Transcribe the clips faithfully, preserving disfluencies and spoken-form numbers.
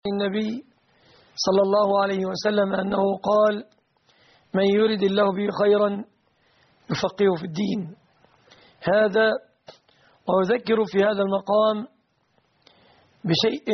النبي صلى الله عليه وسلم أنه قال: من يرد الله به خيرا يفقهه في الدين. هذا وأذكر في هذا المقام بشيء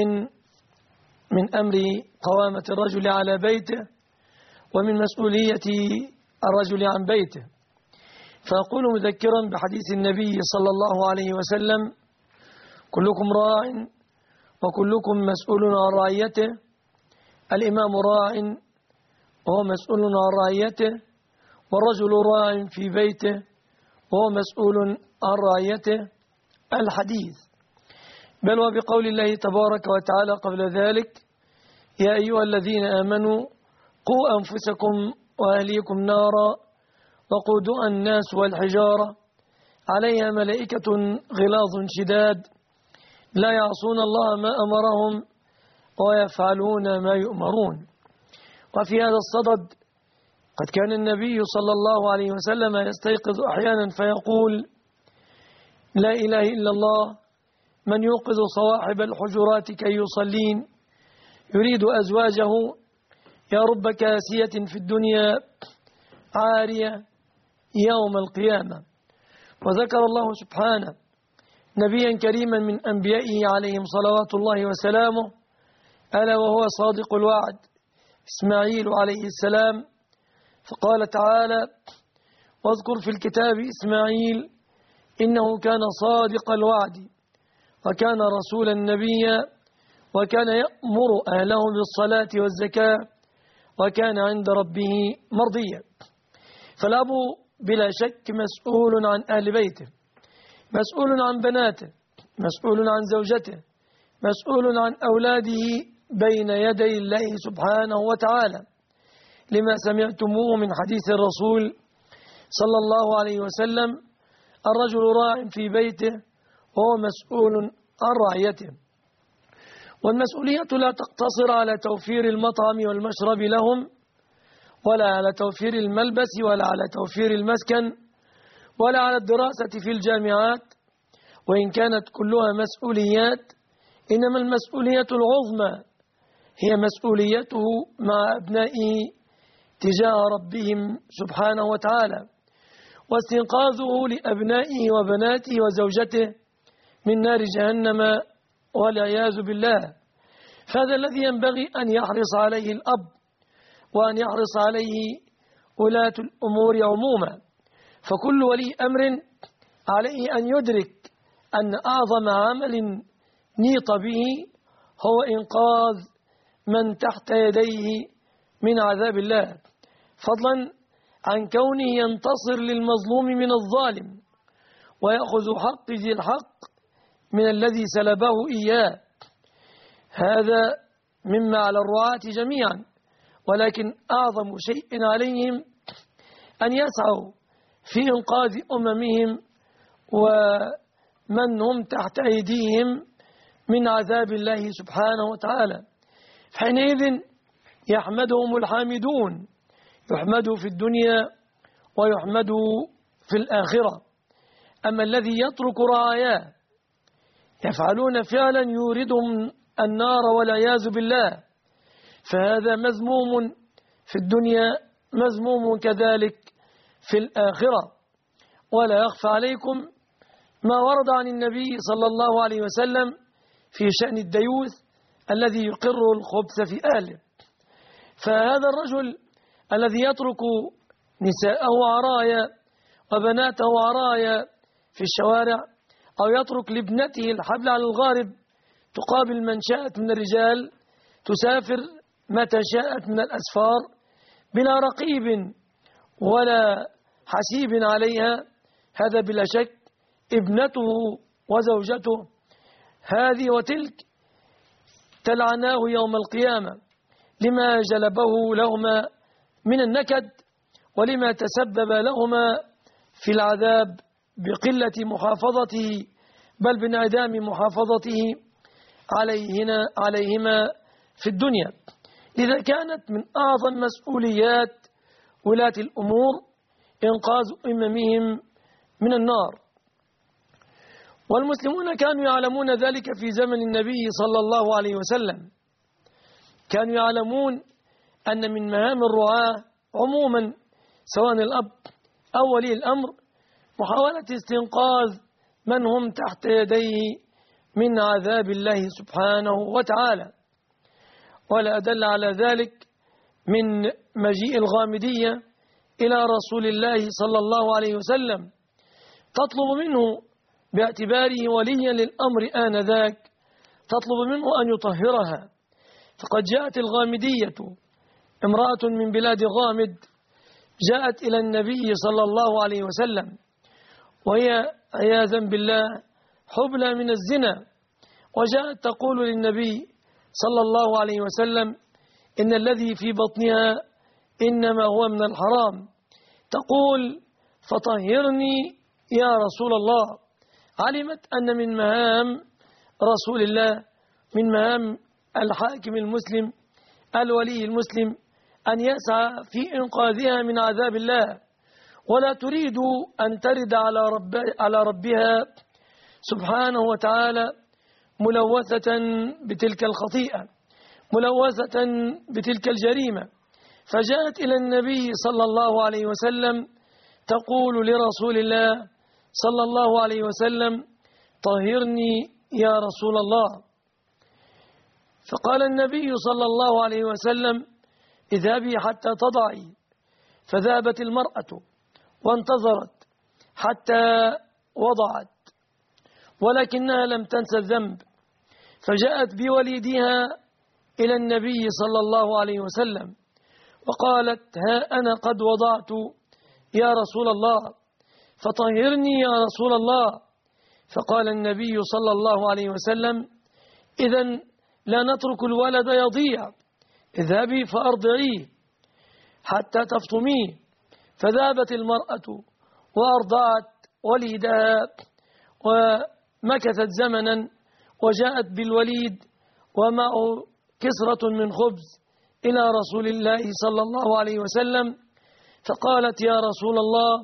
من أمر قوامة الرجل على بيته ومن مسؤولية الرجل عن بيته، فأقول مذكرا بحديث النبي صلى الله عليه وسلم: كلكم راع وكلكم مسؤول عن رعيته. الإمام راع وهو مسؤول عن رعيته، والرجل راع في بيته وهو مسؤول عن رعيته. الحديث بل وبقول الله تبارك وتعالى قبل ذلك: يا أيها الذين آمنوا قوا أنفسكم وأهليكم نارا وقودها الناس والحجارة عليها ملائكة غلاظ شداد لا يعصون الله ما أمرهم ويفعلون ما يؤمرون. وفي هذا الصدد قد كان النبي صلى الله عليه وسلم يستيقظ أحيانا فيقول: لا إله إلا الله من يوقظ صواحب الحجرات كي يصلين يريد أزواجه يا رب كاسية في الدنيا عارية يوم القيامة. وذكر الله سبحانه نبيا كريما من أنبيائه عليهم صلوات الله وسلامه، ألا وهو صادق الوعد إسماعيل عليه السلام، فقال تعالى: واذكر في الكتاب إسماعيل إنه كان صادق الوعد وكان رسولا نبيا وكان يأمر أهله بالصلاة والزكاة وكان عند ربه مرضيا. فالأب بلا شك مسؤول عن أهل بيته، مسؤول عن بناته، مسؤول عن زوجته، مسؤول عن أولاده بين يدي الله سبحانه وتعالى، لما سمعتموه من حديث الرسول صلى الله عليه وسلم: الرجل راع في بيته وهو مسؤول عن رعيته. والمسؤولية لا تقتصر على توفير المطعم والمشرب لهم، ولا على توفير الملبس، ولا على توفير المسكن، ولا على الدراسة في الجامعات، وإن كانت كلها مسؤوليات، إنما المسؤولية العظمى هي مسؤوليته مع أبنائه تجاه ربهم سبحانه وتعالى، واستنقاذه لأبنائه وبناته وزوجته من نار جهنم والعياذ بالله. فهذا الذي ينبغي أن يحرص عليه الأب وأن يحرص عليه ولاة الأمور عموما. فكل ولي أمر عليه أن يدرك أن أعظم عمل نيط به هو إنقاذ من تحت يديه من عذاب الله، فضلا عن كونه ينتصر للمظلوم من الظالم ويأخذ حق ذي الحق من الذي سلبه إياه. هذا مما على الرعاة جميعا، ولكن أعظم شيء عليهم أن يسعوا في إنقاذ أممهم ومن هم تحت أيديهم من عذاب الله سبحانه وتعالى. حينئذ يحمدهم الحامدون، يحمدوا في الدنيا ويحمدوا في الآخرة. أما الذي يترك رعاياه يفعلون فعلا يوردهم النار والعياذ بالله، فهذا مذموم في الدنيا مذموم كذلك في الآخرة. ولا يخفى عليكم ما ورد عن النبي صلى الله عليه وسلم في شأن الديوث الذي يقر الخبث في أهله. فهذا الرجل الذي يترك نساءه عرايا وبناته عرايا في الشوارع، أو يترك لابنته الحبل على الغارب تقابل من شاءت من الرجال، تسافر متى شاءت من الأسفار بلا رقيب ولا حسيب عليها، هذا بلا شك ابنته وزوجته هذه وتلك تلعناه يوم القيامة لما جلبه لهما من النكد، ولما تسبب لهما في العذاب بقلة محافظته بل بانعدام محافظته عليهنا عليهما في الدنيا. إذا كانت من أعظم مسؤوليات ولاة الأمور إنقاذ أممهم من النار. والمسلمون كانوا يعلمون ذلك في زمن النبي صلى الله عليه وسلم، كانوا يعلمون أن من مهام الرعاة عموما سواء الأب أو ولي الأمر محاولة استنقاذ من هم تحت يديه من عذاب الله سبحانه وتعالى. ولا أدل على ذلك من مجيء الغامدية إلى رسول الله صلى الله عليه وسلم تطلب منه باعتباره وليا للأمر آنذاك، تطلب منه أن يطهرها. فقد جاءت الغامدية امرأة من بلاد غامد، جاءت إلى النبي صلى الله عليه وسلم وهي عياذا بالله حبلى من الزنا، وجاءت تقول للنبي صلى الله عليه وسلم إن الذي في بطنها إنما هو من الحرام. تقول فطهرني يا رسول الله. علمت أن من مهام رسول الله، من مهام الحاكم المسلم الولي المسلم أن يسعى في إنقاذها من عذاب الله، ولا تريد أن ترد على, رب على ربها سبحانه وتعالى ملوثة بتلك الخطيئة، ملوثة بتلك الجريمة. فجاءت إلى النبي صلى الله عليه وسلم تقول لرسول الله صلى الله عليه وسلم طهرني يا رسول الله. فقال النبي صلى الله عليه وسلم اذهبي حتى تضعي. فذهبت المرأة وانتظرت حتى وضعت، ولكنها لم تنسى الذنب، فجاءت بوليدها إلى النبي صلى الله عليه وسلم وقالت ها أنا قد وضعت يا رسول الله فطهرني يا رسول الله. فقال النبي صلى الله عليه وسلم إذن لا نترك الولد يضيع، اذهبي فأرضعيه حتى تفطميه. فذهبت المرأة وأرضعت وليدها ومكثت زمنا، وجاءت بالوليد ومعه كسرة من خبز إلى رسول الله صلى الله عليه وسلم، فقالت يا رسول الله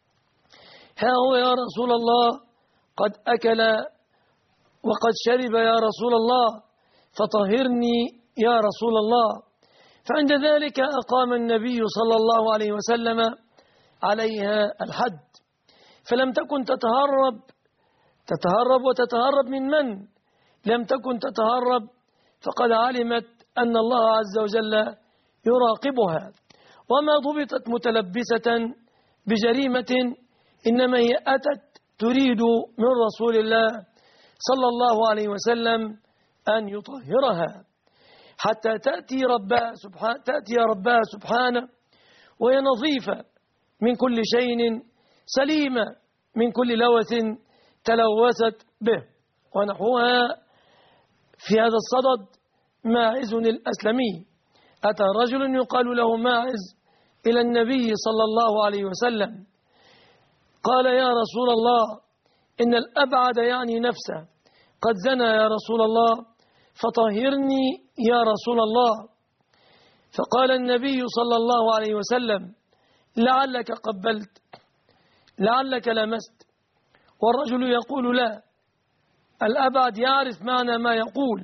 ها هو يا رسول الله قد أكل وقد شرب يا رسول الله فطهرني يا رسول الله. فعند ذلك أقام النبي صلى الله عليه وسلم عليها الحد. فلم تكن تتهرب تتهرب وتتهرب من من؟ لم تكن تتهرب فقد علمت أن الله عز وجل يراقبها، وما ضبطت متلبسة بجريمة، إنما هي أتت تريد من رسول الله صلى الله عليه وسلم أن يطهرها حتى تأتي ربها سبحانه تأتي ربها سبحانه وهي نظيفة من كل شيء، سليمة من كل لوث تلوثت به. ونحوها في هذا الصدد ماعز الأسلمي، أتى رجل يقال له ماعز إلى النبي صلى الله عليه وسلم قال يا رسول الله إن الأبعد يعني نفسه قد زنى يا رسول الله فطهرني يا رسول الله. فقال النبي صلى الله عليه وسلم لعلك قبلت، لعلك لمست. والرجل يقول لا، الأبعد يعرف معنى ما يقول،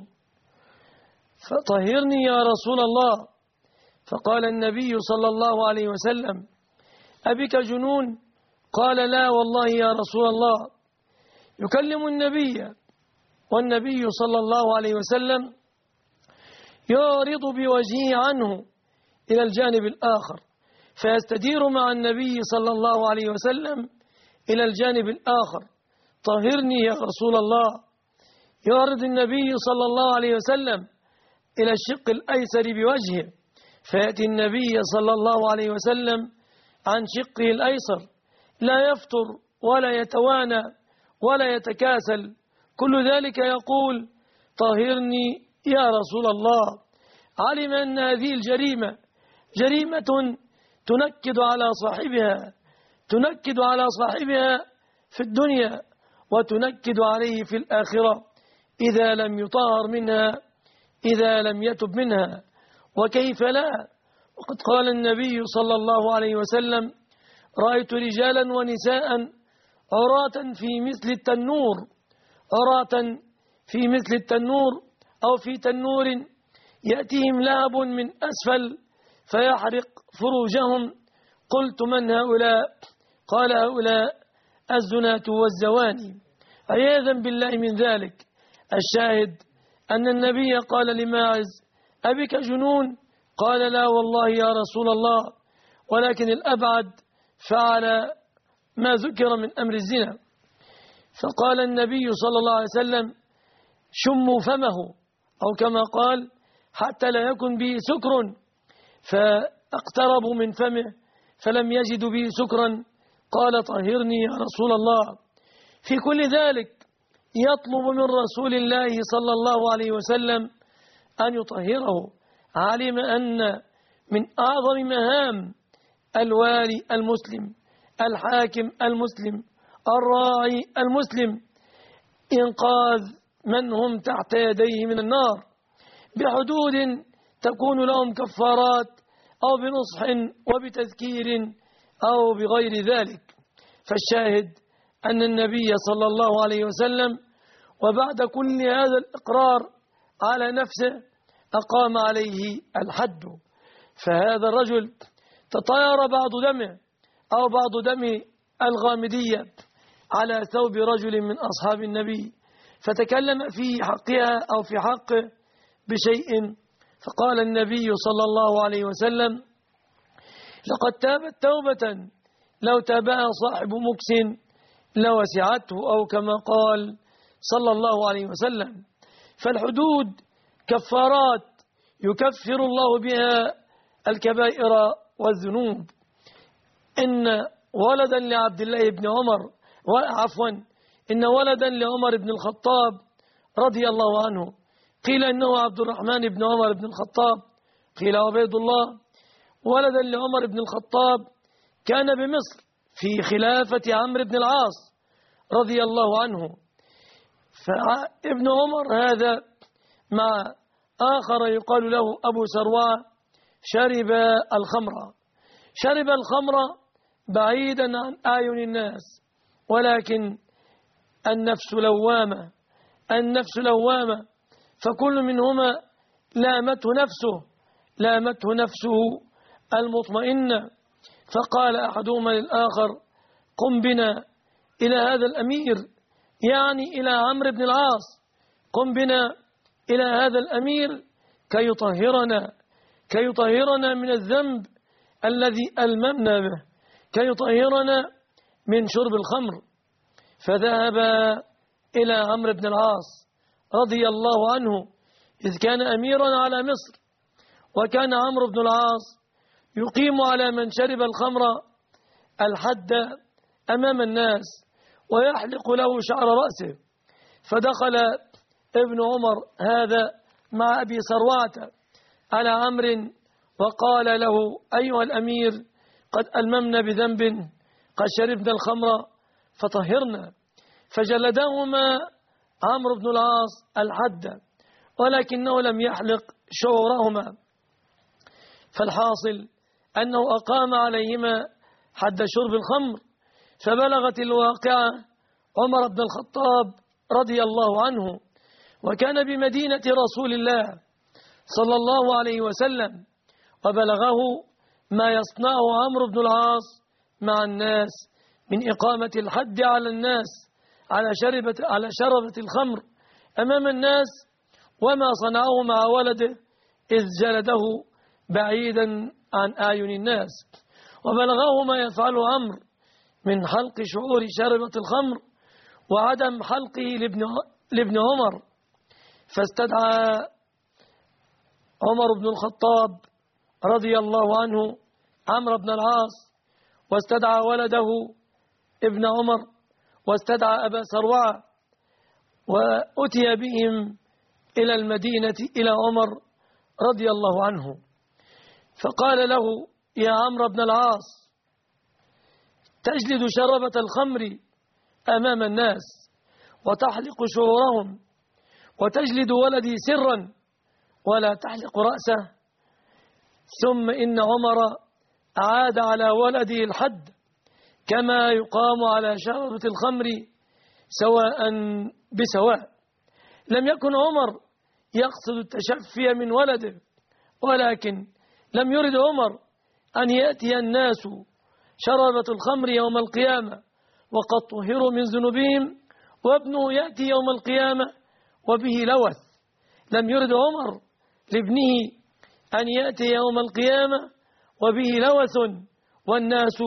فطهرني يا رسول الله. فقال النبي صلى الله عليه وسلم أبك جنون؟ قال لا والله يا رسول الله. يكلم النبي والنبي صلى الله عليه وسلم يعرض بوجهه عنه إلى الجانب الآخر، فيستدير مع النبي صلى الله عليه وسلم إلى الجانب الآخر طهرني يا رسول الله. يعرض النبي صلى الله عليه وسلم إلى الشق الأيسر بوجهه، فيأتي النبي صلى الله عليه وسلم عن شقه الأيسر، لا يفتر ولا يتوانى ولا يتكاسل، كل ذلك يقول طهرني يا رسول الله. علم أن هذه الجريمة جريمة تنكد على صاحبها تنكد على صاحبها في الدنيا وتنكد عليه في الآخرة إذا لم يطهر منها، إذا لم يتب منها. وكيف لا؟ وقد قال النبي صلى الله عليه وسلم رأيت رجالا ونساء عراة في مثل التنور عراة في مثل التنور أو في تنور يأتيهم لهب من أسفل فيحرق فروجهم. قلت من هؤلاء؟ قال هؤلاء الزناة والزواني، عياذا بالله من ذلك. الشاهد أن النبي قال لماعز أبك جنون؟ قال لا والله يا رسول الله، ولكن الأبعد فعل ما ذكر من أمر الزنا. فقال النبي صلى الله عليه وسلم شموا فمه، أو كما قال حتى لا يكن به سكر. فاقتربوا من فمه فلم يجدوا به سكرا. قال طهرني يا رسول الله. في كل ذلك يطلب من رسول الله صلى الله عليه وسلم أن يطهره. علم أن من أعظم مهام الوالي المسلم، الحاكم المسلم، الراعي المسلم إنقاذ من هم تحت يديه من النار بحدود تكون لهم كفارات أو بنصح وبتذكير أو بغير ذلك. فالشاهد أن النبي صلى الله عليه وسلم وبعد كل هذا الإقرار على نفسه أقام عليه الحد. فهذا الرجل تطاير بعض دمه أو بعض دم الغامدية على ثوب رجل من أصحاب النبي، فتكلم في حقها أو في حقه بشيء. فقال النبي صلى الله عليه وسلم لقد تابت توبة لو تابها صاحب مكس لوسعته، أو كما قال صلى الله عليه وسلم. فالحدود كفارات يكفر الله بها الكبائر والذنوب. إن ولدا لعبد الله بن عمر عفوا إن ولدا لعمر بن الخطاب رضي الله عنه، قيل إنه عبد الرحمن بن عمر بن الخطاب، قيل عبيد الله، ولدا لعمر بن الخطاب كان بمصر في خلافة عمرو بن العاص رضي الله عنه. فابن عمر هذا مع آخر يقال له أبو سروع شرب الخمر شرب الخمر بعيدا عن أعين الناس، ولكن النفس لوامة النفس لوامة فكل منهما لامته نفسه لامته نفسه المطمئنة. فقال أحدهما للآخر قم بنا إلى هذا الأمير، يعني إلى عمرو بن العاص، قم بنا إلى هذا الأمير كي يطهرنا كي يطهرنا من الذنب الذي ألممنا به، كي يطهرنا من شرب الخمر. فذهب إلى عمرو بن العاص رضي الله عنه إذ كان أميرا على مصر، وكان عمرو بن العاص يقيم على من شرب الخمر الحد أمام الناس ويحلق له شعر رأسه. فدخل ابن عمر هذا مع أبي سروعة على عمرو وقال له أيها الأمير قد ألممنا بذنب، قد شربنا الخمر فطهرنا. فجلدهما عمرو بن العاص الحد، ولكنه لم يحلق شعورهما. فالحاصل أنه أقام عليهما حد شرب الخمر. فبلغت الواقعة عمر بن الخطاب رضي الله عنه، وكان بمدينة رسول الله صلى الله عليه وسلم، وبلغه ما يصنعه عمرو بن العاص مع الناس من إقامة الحد على الناس على شربة على شربة الخمر أمام الناس، وما صنعه مع ولده إذ جلده بعيدا عن أعين الناس. وبلغه ما يفعله عمرو من حلق شعور شربة الخمر وعدم حلقه لابن لابن عمر. فاستدعى عمر بن الخطاب رضي الله عنه عمرو بن العاص، واستدعى ولده ابن عمر، واستدعى أبا سروع، وأتي بهم إلى المدينة إلى عمر رضي الله عنه. فقال له يا عمرو بن العاص تجلد شربة الخمر أمام الناس وتحلق شعورهم، وتجلد ولدي سرا ولا تحلق رأسه. ثم إن عمر عاد على ولده الحد كما يقام على شربة الخمر سواء بسواء. لم يكن عمر يقصد التشفي من ولده، ولكن لم يرد عمر أن يأتي الناس شربة الخمر يوم القيامة وقد طهروا من ذنوبهم وابنه يأتي يوم القيامة وبه لوث. لم يرد عمر لابنه أن يأتي يوم القيامة وبه لوث والناس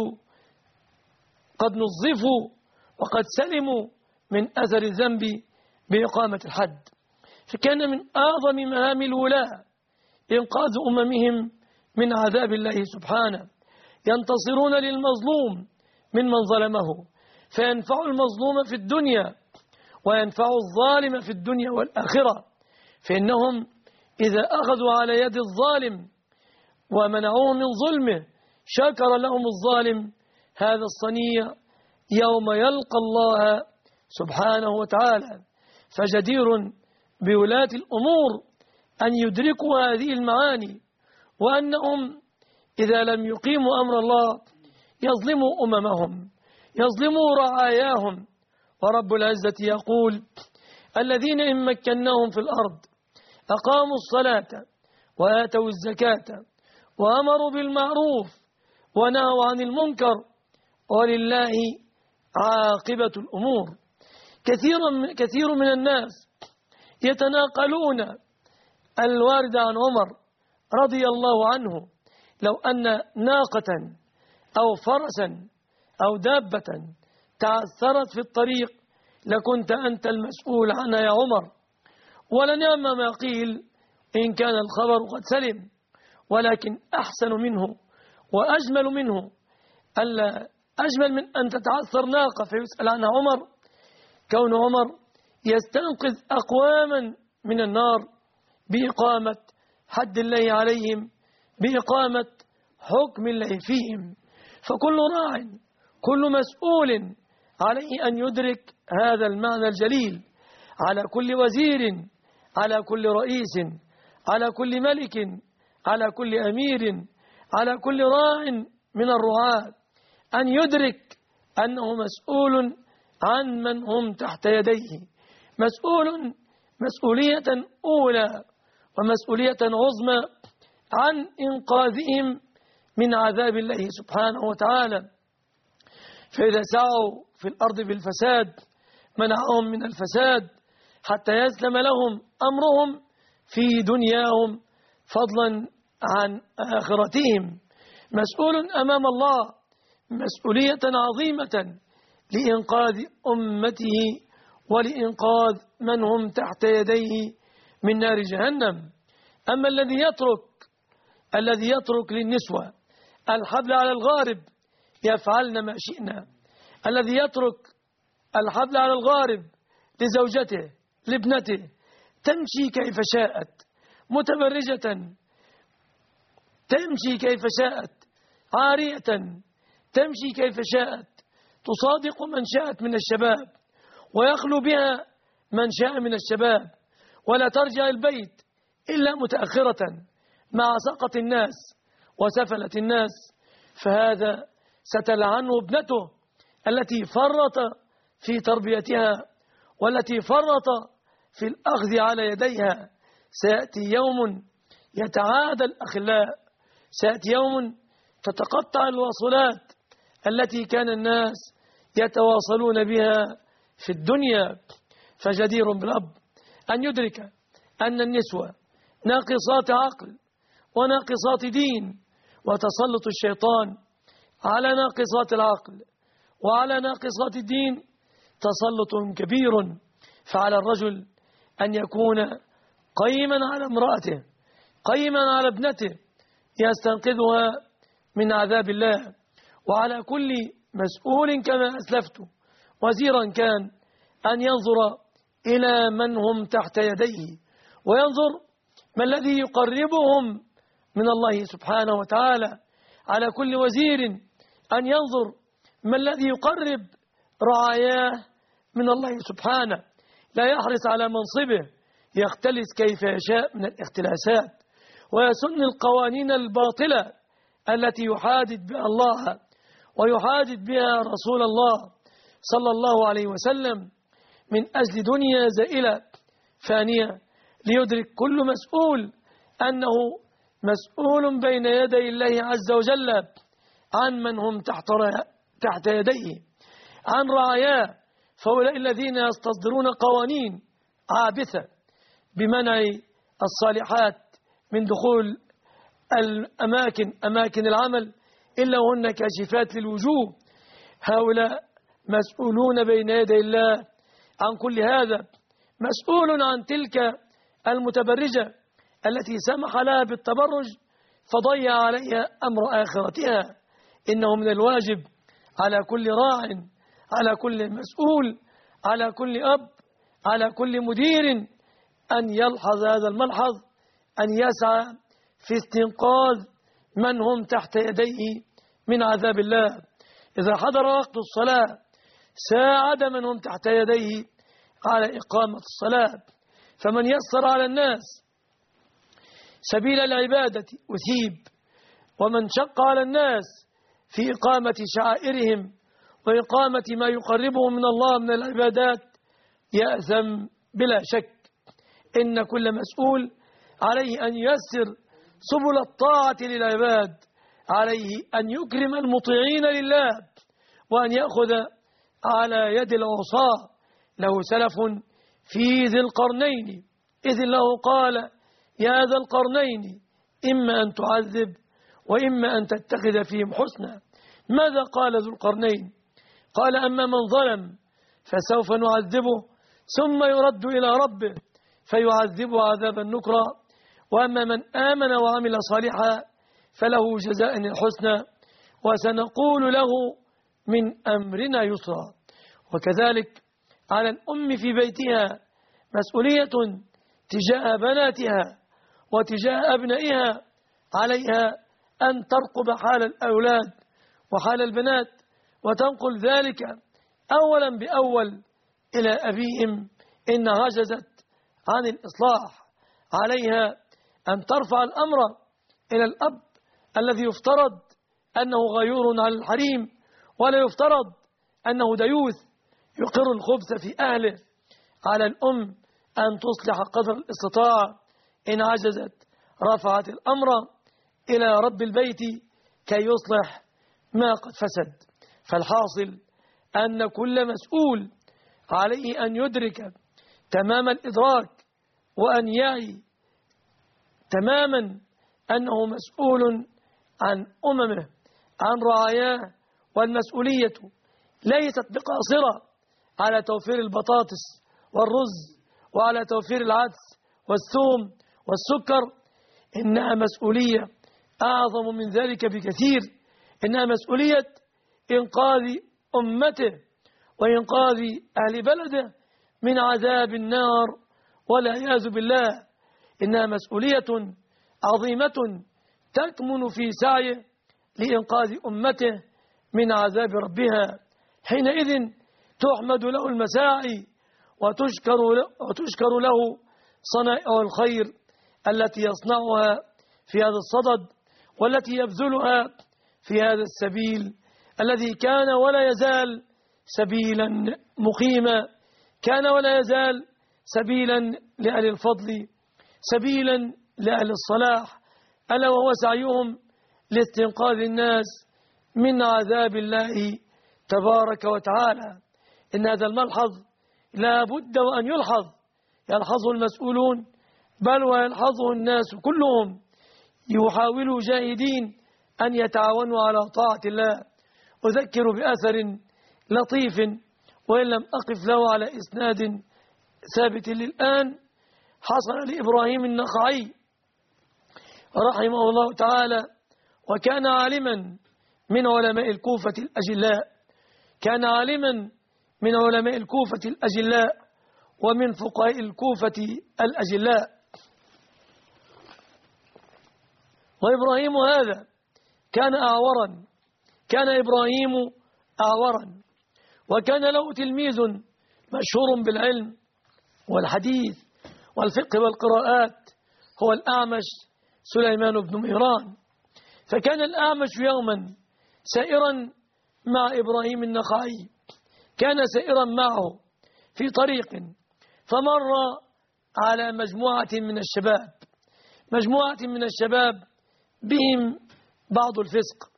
قد نظفوا وقد سلموا من أثر الذنب بإقامة الحد. فكان من أعظم مهام الولاة إنقاذ أممهم من عذاب الله سبحانه، ينتصرون للمظلوم ممن ظلمه، فينفع المظلوم في الدنيا وينفع الظالم في الدنيا والآخرة، فإنهم إذا أخذوا على يد الظالم ومنعوه من ظلمه شكر لهم الظالم هذا الصنيع يوم يلقى الله سبحانه وتعالى. فجدير بولاة الأمور أن يدركوا هذه المعاني، وأنهم إذا لم يقيموا أمر الله يظلموا أممهم، يظلموا رعاياهم. ورب العزة يقول: الذين إن مكناهم في الأرض أقاموا الصلاة وآتوا الزكاة وأمروا بالمعروف ونهوا عن المنكر ولله عاقبة الأمور. كثير كثير من الناس يتناقلون الوارد عن عمر رضي الله عنه: لو أن ناقة أو فرسا أو دابة تعثرت في الطريق لكنت أنت المسؤول عنها يا عمر. ولنعم ما قيل إن كان الخبر قد سلم، ولكن أحسن منه وأجمل منه ألا أجمل من أن تتعثر ناقة فيسأل عنها عمر، كون عمر يستنقذ أقواما من النار بإقامة حد الله عليهم، بإقامة حكم الله فيهم. فكل راع كل مسؤول عليه أن يدرك هذا المعنى الجليل، على كل وزير، على كل رئيس، على كل ملك، على كل أمير، على كل راع من الرعاة أن يدرك أنه مسؤول عن من هم تحت يديه، مسؤول مسؤولية أولى ومسؤولية عظمى عن إنقاذهم من عذاب الله سبحانه وتعالى. فإذا سعوا في الأرض بالفساد منعهم من الفساد حتى يسلم لهم أمرهم في دنياهم فضلا عن آخرتهم. مسؤول أمام الله مسؤولية عظيمة لإنقاذ أمته ولإنقاذ من هم تحت يديه من نار جهنم. أما الذي يترك الذي يترك للنسوة الحبل على الغارب يفعلن ما شئنا، الذي يترك الحبل على الغارب لزوجته لابنته تمشي كيف شاءت متبرجة، تمشي كيف شاءت عارية، تمشي كيف شاءت تصادق من شاءت من الشباب ويخلو بها من شاء من الشباب، ولا ترجع البيت إلا متأخرة مع سقط الناس وسفلة الناس، فهذا ستلعنه ابنته التي فرط في تربيتها والتي فرط في الأخذ على يديها. سيأتي يوم يتعادى الأخلاء، سيأتي يوم تتقطع الواصلات التي كان الناس يتواصلون بها في الدنيا. فجدير بالأب أن يدرك أن النسوة ناقصات عقل وناقصات دين، وتسلط الشيطان على ناقصات العقل وعلى ناقصات الدين تسلط كبير. فعلى الرجل أن يكون قيما على امرأته، قيما على ابنته يستنقذها من عذاب الله، وعلى كل مسؤول كما أسلفت وزيرا كان أن ينظر إلى من هم تحت يديه وينظر ما الذي يقربهم من الله سبحانه وتعالى. على كل وزير أن ينظر ما الذي يقرب رعاياه من الله سبحانه، لا يحرص على منصبه يختلس كيف يشاء من الاختلاسات ويسن القوانين الباطلة التي يحادد بها الله ويحادد بها رسول الله صلى الله عليه وسلم من أجل دنيا زائلة فانية ليدرك كل مسؤول أنه مسؤول بين يدي الله عز وجل عن من هم تحت تحت يديه، عن رعاياه. فهؤلاء الذين يستصدرون قوانين عابثة بمنع الصالحات من دخول الأماكن أماكن العمل إلا وهن كاشفات للوجوه، هؤلاء مسؤولون بين يدي الله عن كل هذا. مسؤول عن تلك المتبرجة التي سمح لها بالتبرج فضيع عليها أمر آخرتها. إنه من الواجب على كل راع، على كل مسؤول، على كل أب، على كل مدير أن يلحظ هذا الملحظ، أن يسعى في استنقاذ من هم تحت يديه من عذاب الله. إذا حضر وقت الصلاة ساعد من هم تحت يديه على إقامة الصلاة. فمن يسر على الناس سبيل العبادة أثيب، ومن شق على الناس في إقامة شعائرهم وإقامة ما يقربهم من الله من العبادات يأثم بلا شك. إن كل مسؤول عليه أن ييسر سبل الطاعة للعباد، عليه أن يكرم المطيعين لله، وأن يأخذ على يد العصاة. له سلف في ذي القرنين إذ له قال يا ذا القرنين إما أن تعذب وإما أن تتخذ فيهم حسنا. ماذا قال ذو القرنين؟ قال أما من ظلم فسوف نعذبه ثم يرد إلى ربه فيعذبه عذابا نكرا، وأما من آمن وعمل صالحا فله جزاء الحسنى وسنقول له من أمرنا يسرا. وكذلك على الأم في بيتها مسؤولية تجاه بناتها وتجاه أبنائها، عليها أن ترقب حال الأولاد وحال البنات وتنقل ذلك أولا بأول إلى أبيهم إن عجزت عن الإصلاح. عليها أن ترفع الأمر إلى الأب الذي يفترض أنه غيور على الحريم، ولا يفترض أنه ديوث يقر الخبث في أهله. على الأم أن تصلح قدر الاستطاعة، إن عجزت رفعت الأمر إلى رب البيت كي يصلح ما قد فسد. فالحاصل أن كل مسؤول عليه أن يدرك تمام الإدراك وأن يعي تماما أنه مسؤول عن أممه، عن رعاياه. والمسؤولية ليست بقاصرة على توفير البطاطس والرز وعلى توفير العدس والثوم والسكر، إنها مسؤولية أعظم من ذلك بكثير. إنها مسؤولية إنقاذ أمته وإنقاذ أهل بلده من عذاب النار والعياذ بالله. إنها مسؤولية عظيمة تكمن في سعيه لإنقاذ أمته من عذاب ربها. حينئذ تحمد له المساعي وتشكر له, وتشكر له صنائع الخير التي يصنعها في هذا الصدد والتي يبذلها في هذا السبيل الذي كان ولا يزال سبيلا مقيما، كان ولا يزال سبيلا لأهل الفضل، سبيلا لأهل الصلاح، ألا وهو سعيهم لاستنقاذ الناس من عذاب الله تبارك وتعالى. إن هذا الملحظ لا بد وأن يلحظ، يلحظه المسؤولون بل ويلحظه الناس كلهم، يحاولوا جاهدين أن يتعاونوا على طاعة الله. أذكر بأثر لطيف وإن لم أقف له على إسناد ثابت للآن، حصل لإبراهيم النخعي رحمه الله تعالى، وكان عالما من علماء الكوفة الأجلاء، كان عالما من علماء الكوفة الأجلاء ومن فقهاء الكوفة الأجلاء. وإبراهيم هذا كان أعورا، كان إبراهيم أعورا، وكان له تلميذ مشهور بالعلم والحديث والفقه والقراءات هو الأعمش سليمان بن مهران. فكان الأعمش يوما سائرا مع إبراهيم النخعي، كان سائرا معه في طريق، فمر على مجموعة من الشباب، مجموعة من الشباب بهم بعض الفسق.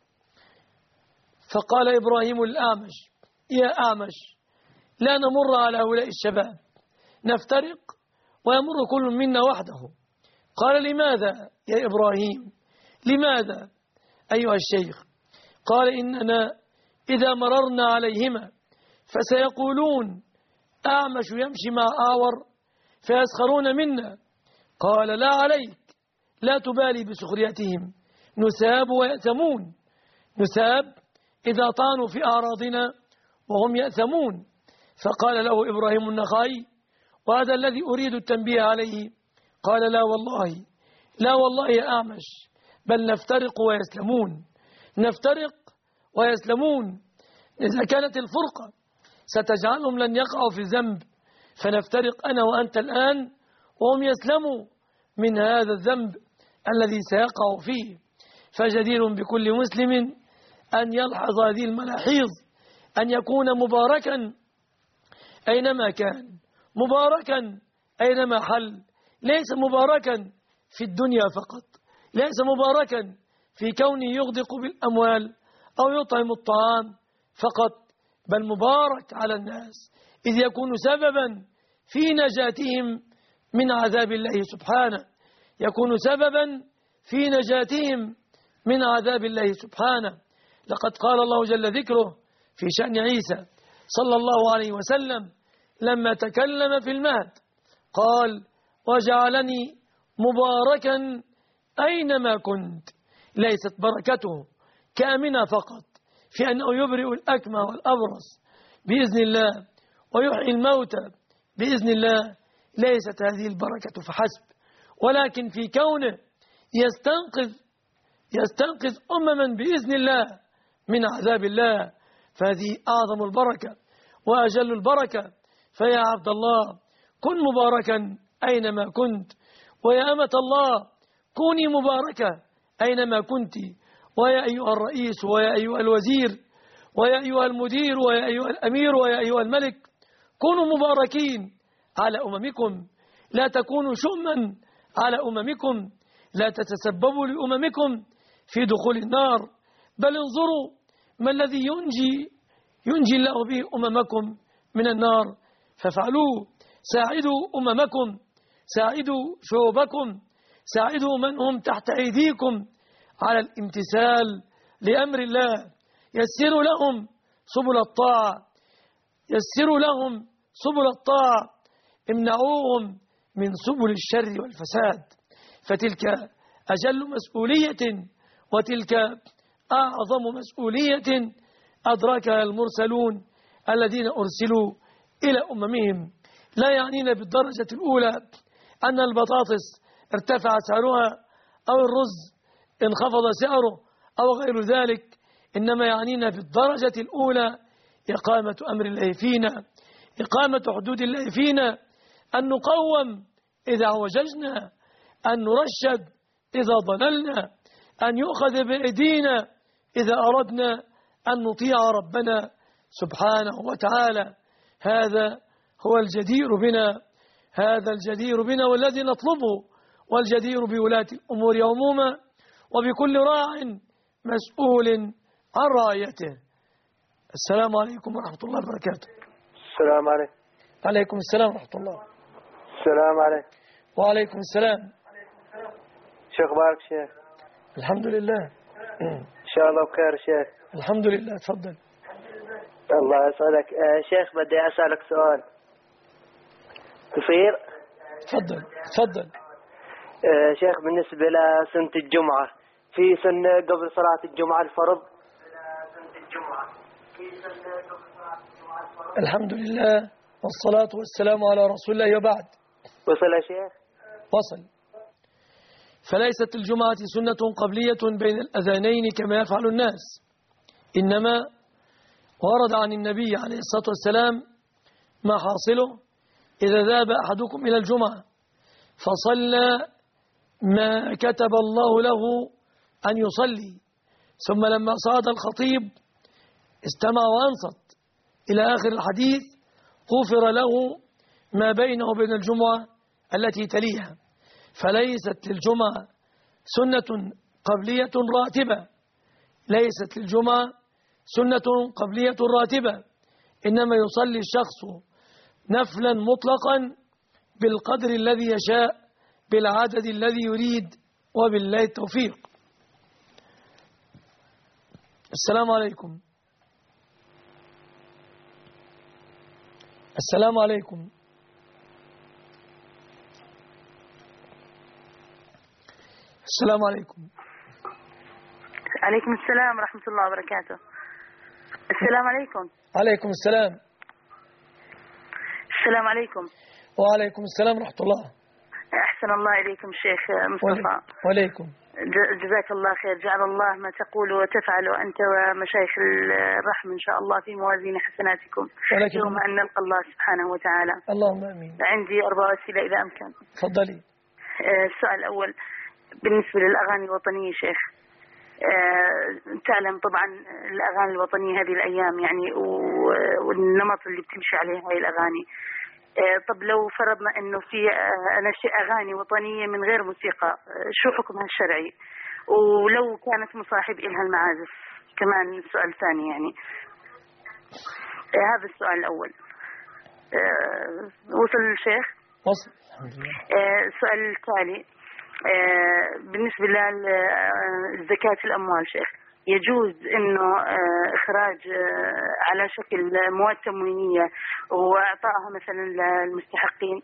فقال إبراهيم الأعمش: يا أعمش، لا نمر على هؤلاء الشباب، نفترق ويمر كل منا وحده. قال: لماذا يا إبراهيم؟ لماذا أيها الشيخ؟ قال: إننا إذا مررنا عليهما فسيقولون أعمش يمشي مع أعور فيسخرون منا. قال: لا عليك، لا تبالي بسخريتهم، نساب ويأثمون، نساب إذا طعنوا في أعراضنا وهم يأثمون. فقال له إبراهيم النخعي: وهذا الذي أريد التنبيه عليه. قال: لا والله، لا والله يا أعمش، بل نفترق ويسلمون، نفترق ويسلمون. إذا كانت الفرقة ستجعلهم لن يقعوا في الذنب، فنفترق أنا وأنت الآن وهم يسلموا من هذا الذنب الذي سيقع فيه. فجدير بكل مسلم أن يلحظ هذه الملاحظ، أن يكون مباركا أينما كان، مباركا أينما حل، ليس مباركا في الدنيا فقط، ليس مباركا في كونه يغدق بالأموال أو يطعم الطعام فقط، بل مبارك على الناس إذ يكون سببا في نجاتهم من عذاب الله سبحانه، يكون سببا في نجاتهم من عذاب الله سبحانه. لقد قال الله جل ذكره في شأن عيسى صلى الله عليه وسلم لما تكلم في المهد، قال: وجعلني مباركا أينما كنت. ليست بركته كامنة فقط في أنه يبرئ الأكمى والأبرص بإذن الله ويحيي الموتى بإذن الله، ليست هذه البركة فحسب، ولكن في كونه يستنقذ يستنقذ أمما بإذن الله من عذاب الله، فهذه أعظم البركة وأجل البركة. فيا عبد الله، كن مباركا أينما كنت، ويا أمة الله كوني مباركة أينما كنت، ويا أيها الرئيس ويا أيها الوزير ويا أيها المدير ويا أيها الأمير ويا أيها الملك، كونوا مباركين على أممكم، لا تكونوا شؤما على أممكم، لا تتسببوا لأممكم في دخول النار، بل انظروا ما الذي ينجي ينجي الله به أممكم من النار فافعلوه. ساعدوا أممكم، ساعدوا شعوبكم، ساعدوا من هم تحت أيديكم على الامتثال لأمر الله، يسروا لهم سبل الطاعة، يسروا لهم سبل الطاعة، امنعوهم من سبل الشر والفساد، فتلك أجل مسؤولية وتلك أعظم مسؤولية أدركها المرسلون الذين أرسلوا إلى أممهم. لا يعنينا بالدرجة الأولى أن البطاطس ارتفع سعرها أو الرز انخفض سعره أو غير ذلك، إنما يعنينا بالدرجة الأولى إقامة أمر الله فينا، إقامة حدود الله فينا، أن نقوم إذا عوججنا، أن نرشد إذا ضللنا، أن يؤخذ بأيدينا إذا أردنا أن نطيع ربنا سبحانه وتعالى. هذا هو الجدير بنا، هذا الجدير بنا والذي نطلبه، والجدير بولاة الأمور عموما وبكل راع مسؤول عن رعيته. السلام عليكم ورحمة الله وبركاته. السلام عليكم. عليكم السلام ورحمة الله. السلام عليكم. وعليكم السلام. شيخ بارك شيخ. الحمد لله. إن شاء الله بخير شيخ. الحمد لله. تفضل. الله يسعدك. آه شيخ بدي أسألك سؤال قصير. تفضل تفضل. آه شيخ، بالنسبة لسنة الجمعة، في سنة قبل صلاة الجمعة الفرض؟ الحمد لله والصلاة والسلام على رسول الله وبعد. وصل يا شيخ؟ وصل. فليست الجمعة سنة قبلية بين الأذانين كما يفعل الناس، إنما ورد عن النبي عليه الصلاة والسلام ما حاصله: إذا ذهب أحدكم إلى الجمعة فصلى ما كتب الله له أن يصلي، ثم لما صعد الخطيب استمع وأنصت إلى آخر الحديث غفر له ما بينه وبين الجمعة التي تليها، فليست للجمعة سنة قبلية راتبة، ليست للجمعة سنة قبلية راتبة، إنما يصلي الشخص نفلا مطلقا بالقدر الذي يشاء بالعدد الذي يريد، وبالله التوفيق. السلام عليكم. السلام عليكم. السلام عليكم. عليكم السلام ورحمة الله وبركاته. السلام عليكم. عليكم السلام. السلام عليكم. وعليكم السلام ورحمة الله. أحسن الله إليكم الشيخ مصطفى. وعليكم. جزاك الله خير، جعل الله ما تقول وتفعل أنت ومشايخ الرحم إن شاء الله في موازين حسناتكم يوم أن نلقى الله سبحانه وتعالى. اللهم آمين. عندي أربع أسئلة إذا أمكن. تفضلي. السؤال الأول بالنسبة للأغاني الوطنية شيخ، تعلم طبعا الأغاني الوطنية هذه الأيام يعني والنمط اللي بتمشي عليه هاي الأغاني، طب لو فرضنا أنه في نشأ أغاني وطنية من غير موسيقى، شو حكمها الشرعي؟ ولو كانت مصاحب إلها المعازف كمان السؤال الثاني يعني. هذا السؤال الأول. وصل للشيخ؟ وصل. السؤال التالي بالنسبة لزكاة الأموال شيخ، يجوز إنه إخراج على شكل مواد تموينية وإعطائها مثلا للمستحقين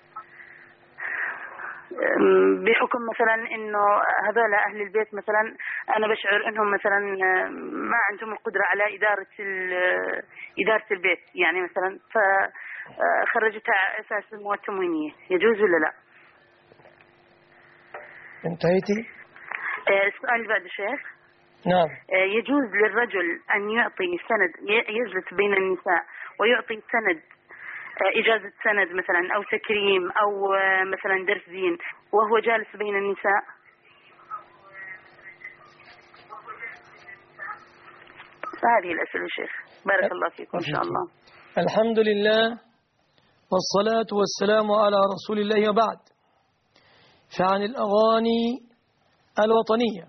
بحكم مثلا إنه هذول أهل البيت مثلا أنا بشعر إنهم مثلا ما عندهم القدرة على إدارة إدارة البيت يعني مثلا، فخرجتها على أساس المواد التموينية، يجوز ولا لا؟ انتهيتي؟ السؤال اللي بعد الشيخ. نعم. يجوز للرجل أن يعطي سند، يجلس بين النساء ويعطي سند، إجازة سند مثلا أو تكريم أو مثلا درس دين وهو جالس بين النساء؟ هذه الأسئلة شيخ، بارك الله فيكم إن شاء الله. الحمد لله والصلاة والسلام على رسول الله وبعد. فعن الأغاني الوطنية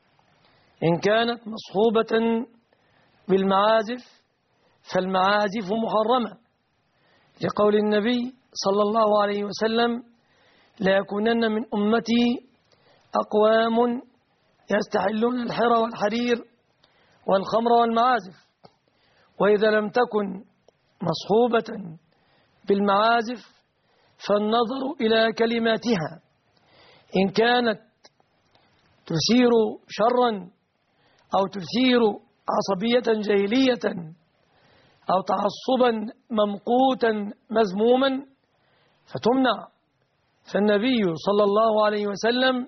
إن كانت مصحوبة بالمعازف فالمعازف محرمة، لقول النبي صلى الله عليه وسلم: لا يكونن من أمتي أقوام يستحلون الحر والحرير والخمر والمعازف. وإذا لم تكن مصحوبة بالمعازف فالنظر إلى كلماتها، إن كانت تثير شرا أو تثير عصبية جاهلية أو تعصبا ممقوتا مذموما فتمنع. فالنبي صلى الله عليه وسلم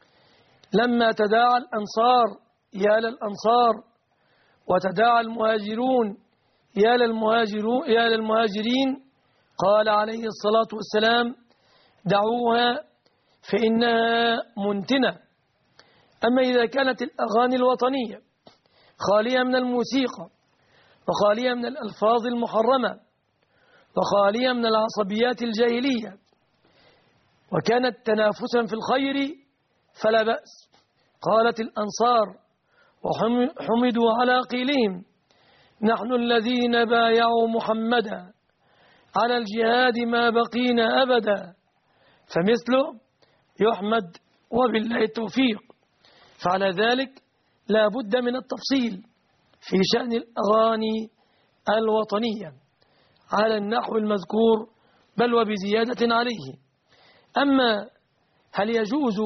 لما تداعى الأنصار يا للأنصار وتداعى المهاجرون يا للمهاجرون يا للمهاجرين قال عليه الصلاة والسلام: دعوها فإنها منتنة. أما إذا كانت الأغاني الوطنية خالية من الموسيقى وخالية من الألفاظ المحرمة وخالية من العصبيات الجاهلية وكانت تنافسا في الخير فلا بأس. قالت الأنصار وحمدوا على قيلهم: نحن الذين بايعوا محمدا على الجهاد ما بقينا أبدا، فمثله يحمد وبالله التوفيق. فعلى ذلك لا بد من التفصيل في شأن الأغاني الوطنية على النحو المذكور بل وبزيادة عليه. أما هل يجوز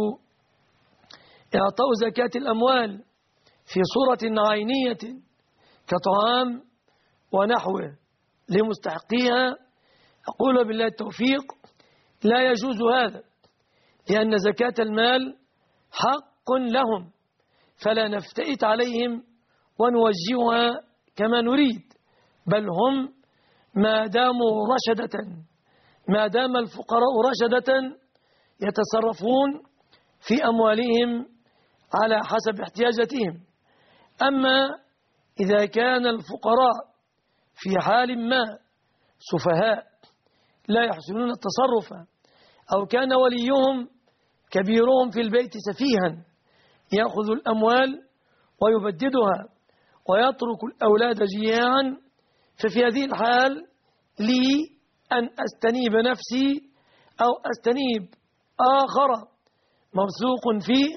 إعطاء زكاة الأموال في صورة عينية كطعام ونحوه لمستحقيها؟ أقول بالله التوفيق: لا يجوز هذا، لأن زكاة المال حق لهم، فلا نفتئت عليهم ونوجهها كما نريد، بل هم ما داموا رشدة ما دام الفقراء رشدة يتصرفون في أموالهم على حسب احتياجاتهم. أما إذا كان الفقراء في حال ما سفهاء لا يحسنون التصرف أو كان وليهم كبيرهم في البيت سفيها يأخذ الأموال ويبددها ويترك الأولاد جياعا، ففي هذه الحال لي أن أستنيب نفسي أو أستنيب آخر موثوق فيه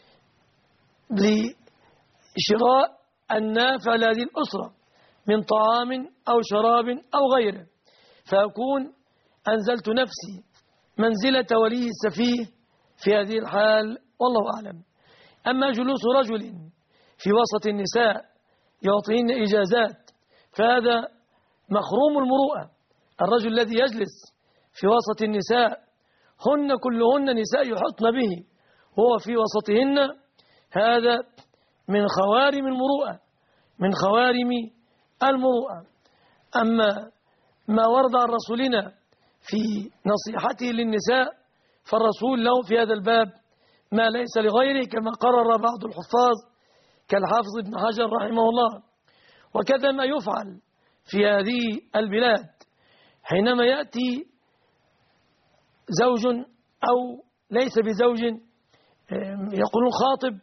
لشراء النافع لهذه الأسرة من طعام أو شراب أو غيره، فأكون أنزلت نفسي منزلة ولي السفيه في هذه الحال، والله أعلم. أما جلوس رجل في وسط النساء يعطيهن إجازات فهذا مخروم المروءة. الرجل الذي يجلس في وسط النساء هن كلهن نساء يحطن به وهو في وسطهن، هذا من خوارم المروءة، من خوارم المروءة. أما ما ورد عن رسولنا في نصيحته للنساء فالرسول له في هذا الباب ما ليس لغيره، كما قرر بعض الحفاظ كالحافظ ابن حجر رحمه الله. وكذا ما يفعل في هذه البلاد حينما يأتي زوج أو ليس بزوج، يقولون خاطب،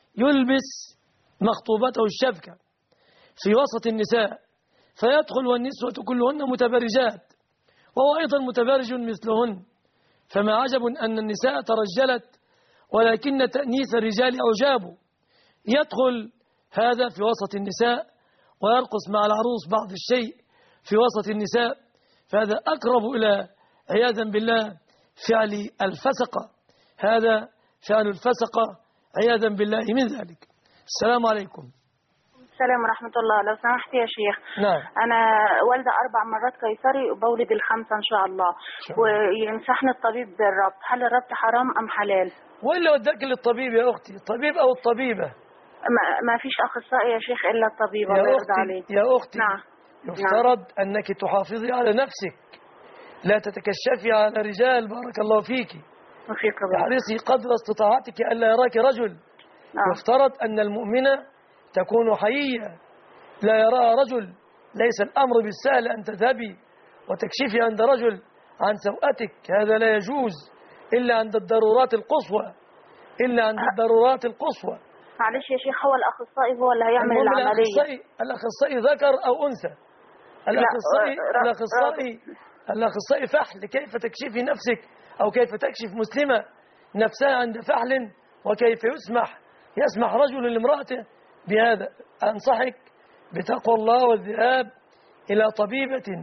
يلبس مخطوبته الشبكة في وسط النساء فيدخل والنسوة كلهن متبرجات وهو أيضا متبرج مثلهن، فما عجب أن النساء ترجلت ولكن تأنيث الرجال أوجابه. يدخل هذا في وسط النساء ويرقص مع العروس بعض الشيء في وسط النساء، فهذا أقرب إلى عياذا بالله فعل الفسقة، هذا فعل الفسقة عياذا بالله من ذلك. السلام عليكم. السلام ورحمة الله. لو سمحت يا شيخ، نعم. أنا والدة أربع مرات قيصري وبولد الخمسة إن شاء الله، وينصحني الطبيب بالربط، هل الربط حرام أم حلال؟ وإلا وداك للطبيب يا أختي، الطبيب أو الطبيبة؟ ما, ما فيش أخصائي يا شيخ إلا الطبيب، الله يرضى عليه. يا أختي نعم. يفترض نعم. أنك تحافظي على نفسك، لا تتكشفي على رجال، بارك الله فيك، وفيك احرصي قدر استطاعتك ألا يراك رجل. نعم. يفترض أن المؤمنة تكون حيية لا يراها رجل، ليس الأمر بالسهل أن تذهبي وتكشفي عند رجل عن سوءتك، هذا لا يجوز إلا عند الضرورات القصوى، إلا عند الضرورات القصوى. معلش يا شيخ، هو الأخصائي هو اللي هيعمل العملية. الأخصائي الأخصائي ذكر أو أنثى؟ الأخصائي الأخصائي الأخصائي فحل، كيف تكشفي نفسك أو كيف تكشف مسلمة نفسها عند فحل، وكيف يسمح يسمح رجل لامرأته بهذا. أنصحك بتقوى الله والذهاب إلى طبيبة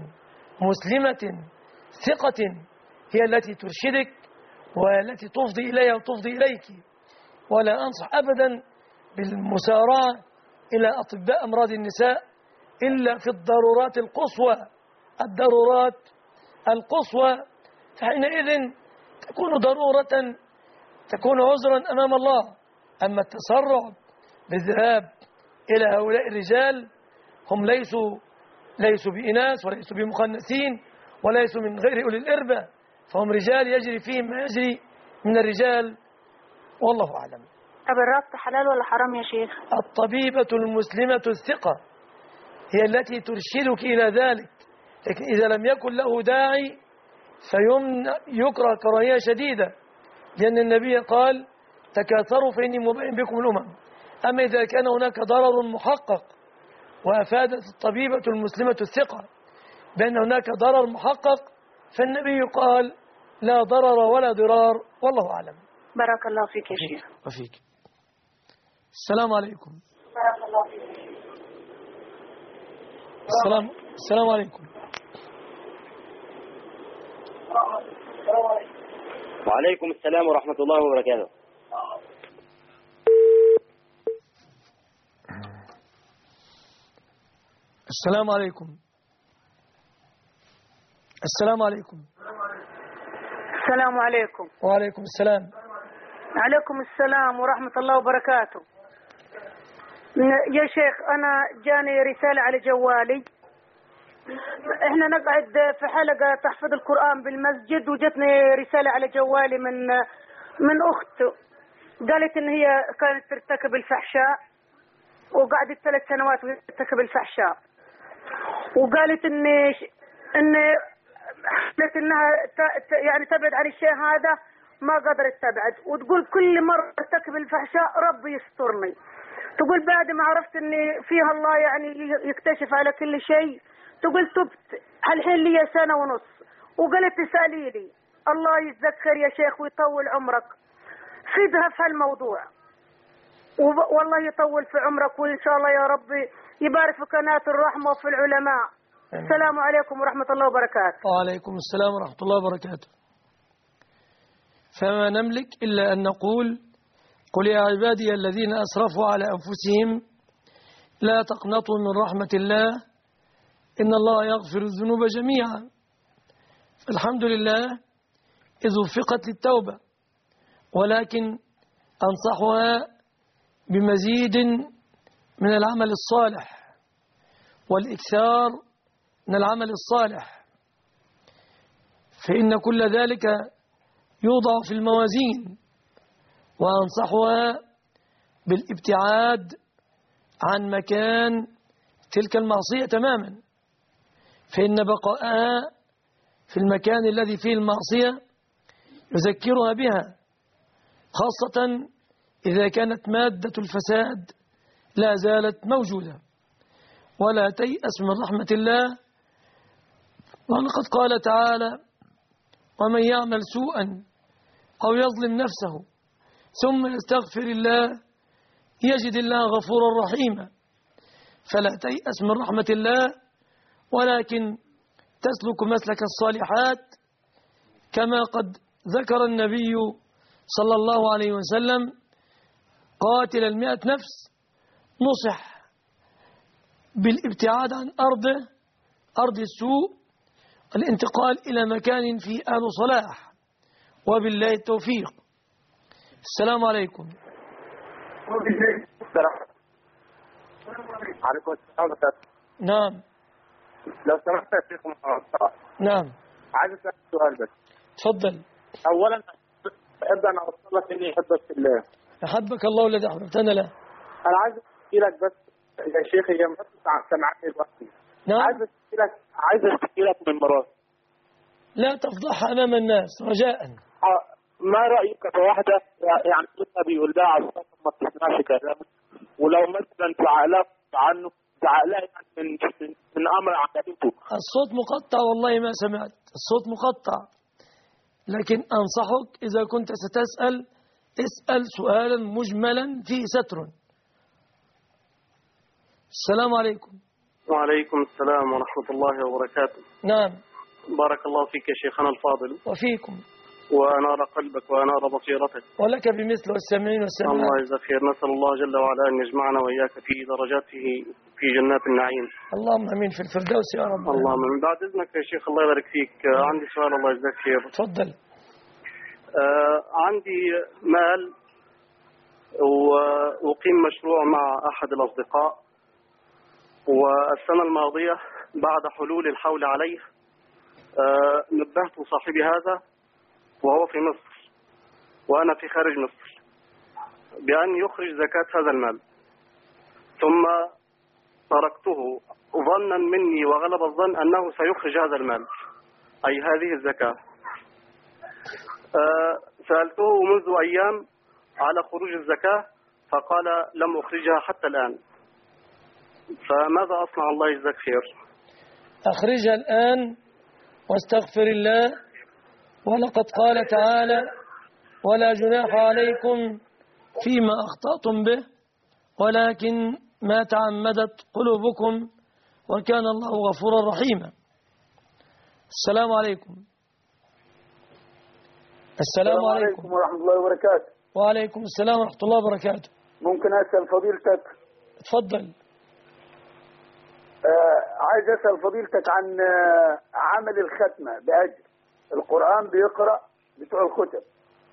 مسلمة ثقة هي التي ترشدك والتي تفضي إليها وتفضي إليك، ولا أنصح أبدا بالمسارعة إلى أطباء أمراض النساء إلا في الضرورات القصوى، الضرورات القصوى، فحينئذ تكون ضرورة، تكون عذرا أمام الله. أما التسرع بالذهاب إلى هؤلاء الرجال، هم ليسوا ليسوا بإناث وليسوا بمخنثين وليسوا من غير أولي الإربة، فهم رجال يجري فيهم ما يجري من الرجال، والله أعلم. طب الربط حلال ولا حرام يا شيخ؟ الطبيبة المسلمة الثقة هي التي ترشدك إلى ذلك، لكن إذا لم يكن له داعي فيكره كراهية شديدة، لأن النبي قال تكاثروا فإني مبين بكم الأمم. أما إذا كان هناك ضرر محقق، وأفادت الطبيبة المسلمة الثقة بأن هناك ضرر محقق، فالنبي قال لا ضرر ولا ضرار، والله أعلم. بارك الله فيك يا شيخ. وفيك. السلام عليكم. بارك الله فيك. السلام السلام عليكم. وعليكم السلام ورحمة الله وبركاته. السلام عليكم. السلام عليكم. السلام عليكم. وعليكم السلام. عليكم السلام ورحمة الله وبركاته. يا شيخ أنا جاني رسالة على جوالي، احنا نقعد في حلقة تحفظ القرآن بالمسجد، وجتني رسالة على جوالي من من أخت قالت إن هي كانت ترتكب الفحشاء وقعدت ثلاث سنوات ترتكب الفحشاء، وقالت إن إن حاولت انها ت- ت- يعني تبعد عن الشيء هذا، ما قدرت تبعد، وتقول كل مرة ارتكب الفحشاء ربي يسترني. تقول بعد ما عرفت ان فيها الله يعني يكتشف على كل شيء، تقول تبت الحين لي سنة ونص، وقالت تسألي لي الله يتذكر يا شيخ ويطول عمرك، فدها في هالموضوع، وب- والله يطول في عمرك، وإن شاء الله يا ربي يبارك في قناة الرحمة وفي العلماء. السلام عليكم ورحمة الله وبركاته. وعليكم السلام ورحمة الله وبركاته. فما نملك إلا أن نقول: قل يا عبادي الذين أسرفوا على أنفسهم لا تقنطوا من رحمة الله إن الله يغفر الذنوب جميعا. الحمد لله إذ وفقت للتوبة، ولكن أنصحها بمزيد من العمل الصالح والإكثار من العمل الصالح، فإن كل ذلك يوضع في الموازين. وأنصحها بالابتعاد عن مكان تلك المعصية تماما، فإن بقاءها في المكان الذي فيه المعصية يذكرها بها، خاصة إذا كانت مادة الفساد لا زالت موجودة. ولا تيأس من رحمة الله، ولقد قال تعالى: ومن يعمل سوءا أو يظلم نفسه ثم يستغفر الله يجد الله غفورا رحيما. فلا تيأس من رحمة الله، ولكن تسلك مسلك الصالحات كما قد ذكر النبي صلى الله عليه وسلم: قاتل المئة نفس، نصح بالابتعاد عن أرضه أرض السوء، الانتقال إلى مكان فيه أهل صلاح، وبالله التوفيق. السلام عليكم. عليكم السلام ورحمة. نعم. لو سمحت يا شيخ محمد. نعم. عايز اسالك سؤال بس. تفضل. اولا ابدا انا اوصل لك اني احبك في الله. أحبك الله الذي أحببتنا له. انا عايز احكي لك بس يا شيخ، هي مرات سمعتني دلوقتي. نعم. عايز احكي لك عايز احكي لك من مرات. لا تفضحها أمام الناس رجاء. ما رايك في واحده يعني كنا بيقول لها على الصوت ما بتسمعش كلامك، ولو مثلا زعلها عنه زعلها يعني من من, من امر عملته. الصوت مقطع والله ما سمعت، الصوت مقطع، لكن أنصحك إذا كنت ستسأل اسأل سؤالا مجملا فيه ستر. السلام عليكم. وعليكم السلام ورحمة الله وبركاته. نعم. بارك الله فيك يا شيخنا الفاضل. وفيكم. وأنار قلبك وأنار بصيرتك. ولك بمثل والسامعين والسامعات. الله يجزاك خير. نسأل الله جل وعلا أن يجمعنا وإياك في درجاته في جنات النعيم. اللهم امين في الفردوس يا رب. اللهم من بعد إذنك يا شيخ الله يبارك فيك، عندي سؤال الله يجزاك خير. تفضل. آه عندي مال وأقيم مشروع مع أحد الأصدقاء، والسنة الماضية بعد حلول الحول عليه آه نبهت صاحبي هذا وهو في مصر وأنا في خارج مصر بأن يخرج زكاة هذا المال، ثم تركته ظنا مني وغلب الظن أنه سيخرج هذا المال، أي هذه الزكاة. أه سألته منذ أيام على خروج الزكاة فقال لم أخرجها حتى الآن، فماذا أصنع الله يجزاك خير؟ أخرجها الآن واستغفر الله، ولقد قال تعالى: ولا جناح عليكم فيما أخطأتم به ولكن ما تعمدت قلوبكم وكان الله غفورا رحيما. السلام عليكم. السلام عليكم ورحمة الله وبركاته. وعليكم السلام ورحمة الله وبركاته. ممكن أسأل فضيلتك؟ تفضل. آه عايز أسأل فضيلتك عن آه عمل الختمة بأجر. القرآن بيقرأ بتوع الختم.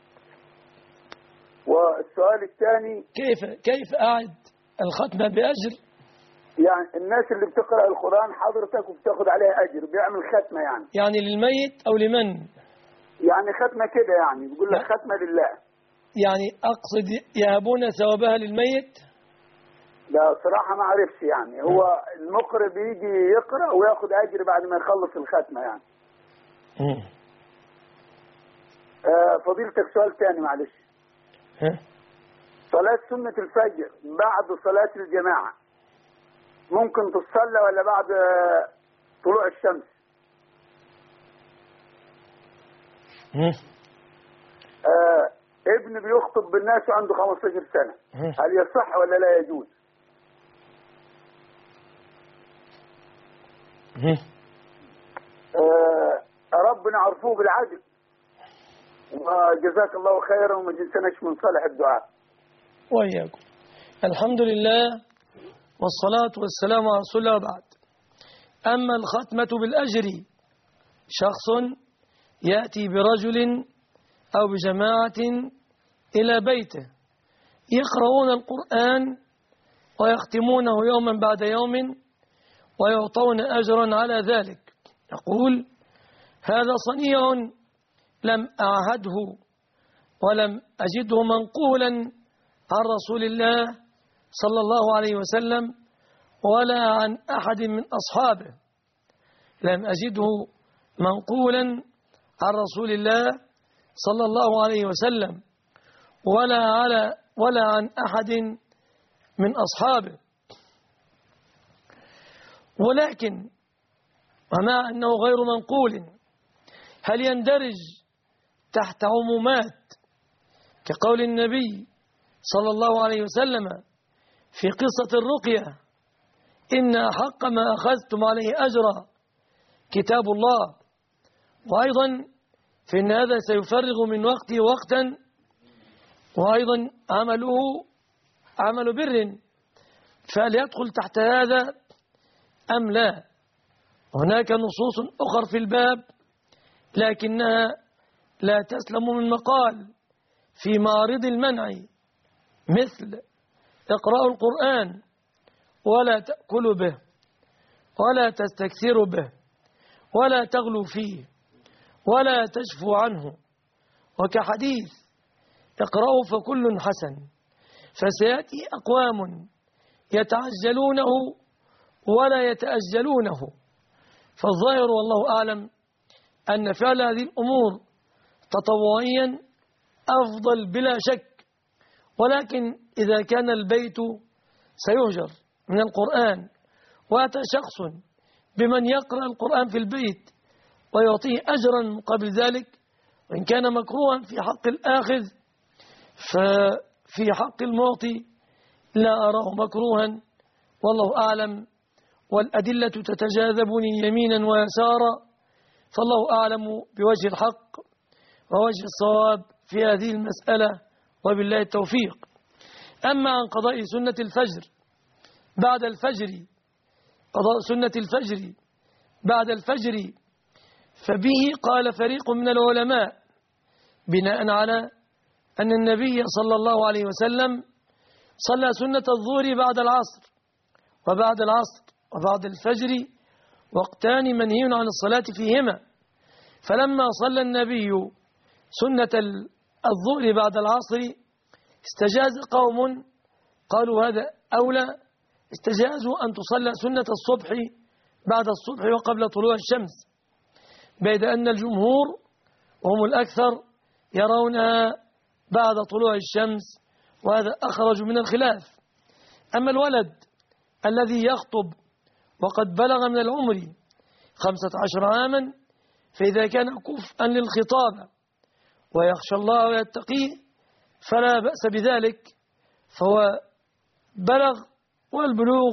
والسؤال الثاني: كيف كيف أعد الختمة بأجر؟ يعني الناس اللي بتقرأ القرآن حضرتك وبتاخد عليها أجر بيعمل ختمة يعني. يعني للميت أو لمن؟ يعني ختمة كده يعني بيقول لك ختمة لله. يعني أقصد يهبون ثوابها للميت؟ لا صراحة ما عرفش يعني. هو المقرئ بيجي يقرأ وياخد أجر بعد ما يخلص الختمة يعني. آه فضيلتك سؤال تاني معلش. ها؟ صلاة سنة الفجر بعد صلاة الجماعة ممكن تصلى ولا بعد طلوع الشمس؟ آه ابن بيخطب بالناس وعنده خمستاشر سنة، هل يصح ولا لا يجوز؟ آه ربنا عرفوه بالعدل، وجزاك الله خيرا وما جنسناش من صالح الدعاء. وإياكم. الحمد لله والصلاة والسلام على رسول الله وبعد. أما الختمة بالأجر، شخص يأتي برجل أو بجماعة إلى بيته يقرؤون القرآن ويختمونه يوما بعد يوم ويعطون أجرا على ذلك. يقول: هذا صنيع لم أعهده ولم أجده منقولا عن رسول الله صلى الله عليه وسلم ولا عن أحد من أصحابه. لم أجده منقولا عن رسول الله صلى الله عليه وسلم ولا على ولا عن أحد من أصحابه. ولكن ومع أنه غير منقول، هل يندرج تحت عمومات كقول النبي صلى الله عليه وسلم في قصة الرقية: إن أحق ما أخذتم عليه أجرا كتاب الله، وأيضا فإن هذا سيفرغ من وقته وقتا، وأيضا عمله عمل بر، فهل يدخل تحت هذا أم لا؟ هناك نصوص أخرى في الباب لكنها لا تسلم من مقال في معرض المنع، مثل: اقرأوا القرآن ولا تأكلوا به ولا تستكثروا به ولا تغلوا فيه ولا تشفوا عنه، وكحديث: اقرأوا فكل حسن. فسيأتي أقوام يتعجلونه ولا يتأجلونه. فالظاهر والله أعلم أن فعل هذه الأمور تطوعيا أفضل بلا شك، ولكن إذا كان البيت سيهجر من القرآن وأتى شخص بمن يقرأ القرآن في البيت ويعطيه أجرا مقابل ذلك، وإن كان مكروها في حق الآخذ ففي حق المعطي لا أراه مكروها، والله أعلم. والأدلة تتجاذبني يمينا ويسارا، فالله أعلم بوجه الحق ووجه الصواب في هذه المسألة، وبالله التوفيق. أما عن قضاء سنة الفجر بعد الفجر قضاء سنة الفجر بعد الفجر فبه قال فريق من العلماء بناء على أن النبي صلى الله عليه وسلم صلى سنة الظهر بعد العصر وبعد العصر وبعد الفجر، وقتان منهي عن الصلاة فيهما. فلما صلى النبي سنة الظهر بعد العصر استجاز قوم قالوا هذا أولى، استجازوا أن تصلى سنة الصبح بعد الصبح وقبل طلوع الشمس، بيد أن الجمهور وهم الأكثر يرونها بعد طلوع الشمس، وهذا أخرج من الخلاف. أما الولد الذي يخطب وقد بلغ من العمر خمسة عشر عاما، فإذا كان كفءا للخطابة ويخشى الله ويتقيه فلا بأس بذلك، فهو بلغ، والبلوغ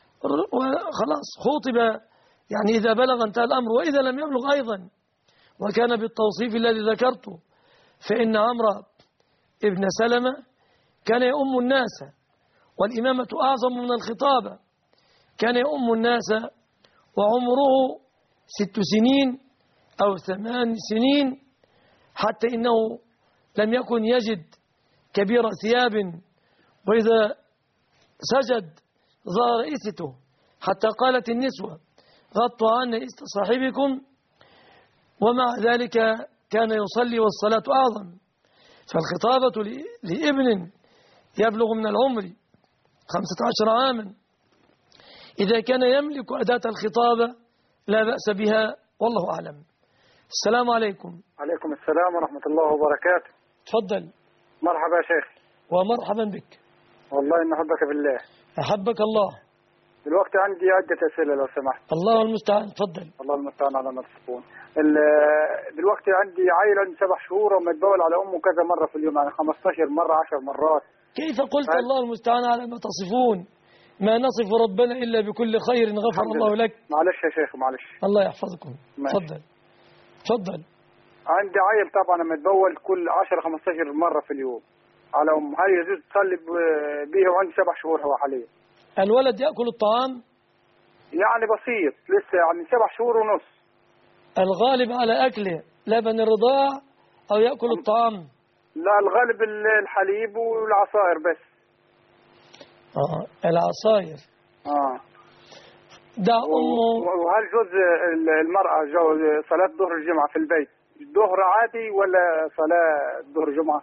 وخلاص خطب، يعني إذا بلغ انتهى الأمر. وإذا لم يبلغ أيضا وكان بالتوصيف الذي ذكرته، فإن عمرو ابن سلمة كان يؤم الناس، والإمامة أعظم من الخطابة، كان يؤم الناس وعمره ست سنين أو ثمان سنين، حتى إنه لم يكن يجد كبير ثياب، وإذا سجد ظهر إسته، حتى قالت النسوة: غطوا عنا إست صاحبكم. ومع ذلك كان يصلي والصلاة أعظم. فالخطابة لابن يبلغ من العمر خمسة عشر عاما إذا كان يملك أداة الخطابة لا بأس بها، والله أعلم. السلام عليكم. عليكم السلام ورحمة الله وبركاته. تفضل. مرحبا يا شيخ. ومرحبا بك. والله إن أحبك بالله. أحبك الله. دلوقتي عندي عدة أسئلة لو سمحت. الله المستعان. تفضل. الله المستعان على ما تصفون. دلوقتي عندي عيل عنده سبع شهور ومتبول على أمه كذا مرة في اليوم، يعني خمستاشر مرة عشر مرات. كيف قلت هل... الله المستعان على ما تصفون؟ ما نصف ربنا إلا بكل خير غفر الله لك. معلش يا شيخ معلش. الله يحفظكم. تفضل. تفضل. عندي عيل طبعا متبول كل عشرة خمستاشر مرة في اليوم على أمه، هل يجوز تصلي به وعنده سبع شهور هو حاليا؟ الولد يأكل الطعام؟ يعني بسيط لسه، يعني سبع شهور ونص. الغالب على أكله لبن الرضاع أو يأكل الطعام؟ لا الغالب الحليب والعصائر بس. آه العصائر. آه دع أمه. وهل جوز المرأة جوز صلاة ظهر الجمعة في البيت ظهر عادي ولا صلاة ظهر جمعة؟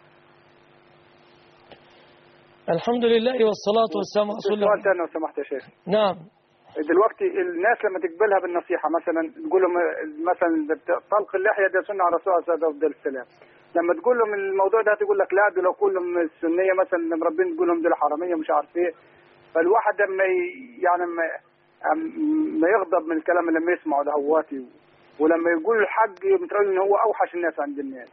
الحمد لله والصلاة والسلام على رسول الله. سؤال ثاني لو سمحت يا شيخ. نعم. دلوقتي الناس لما تقبلها بالنصيحة مثلا تقول لهم مثلا طلق اللحية ده سنة على الرسول صلى الله عليه وسلم، لما تقول لهم الموضوع ده تقول لك لا دول كلهم السنية مثلا لما ربنا تقول لهم دول حرامية مش عارف ايه، فالواحد لما يعني ما يغضب من الكلام اللي لما يسمعه ده هواتي، ولما يقول الحق متقول ان هو اوحش الناس عند الناس.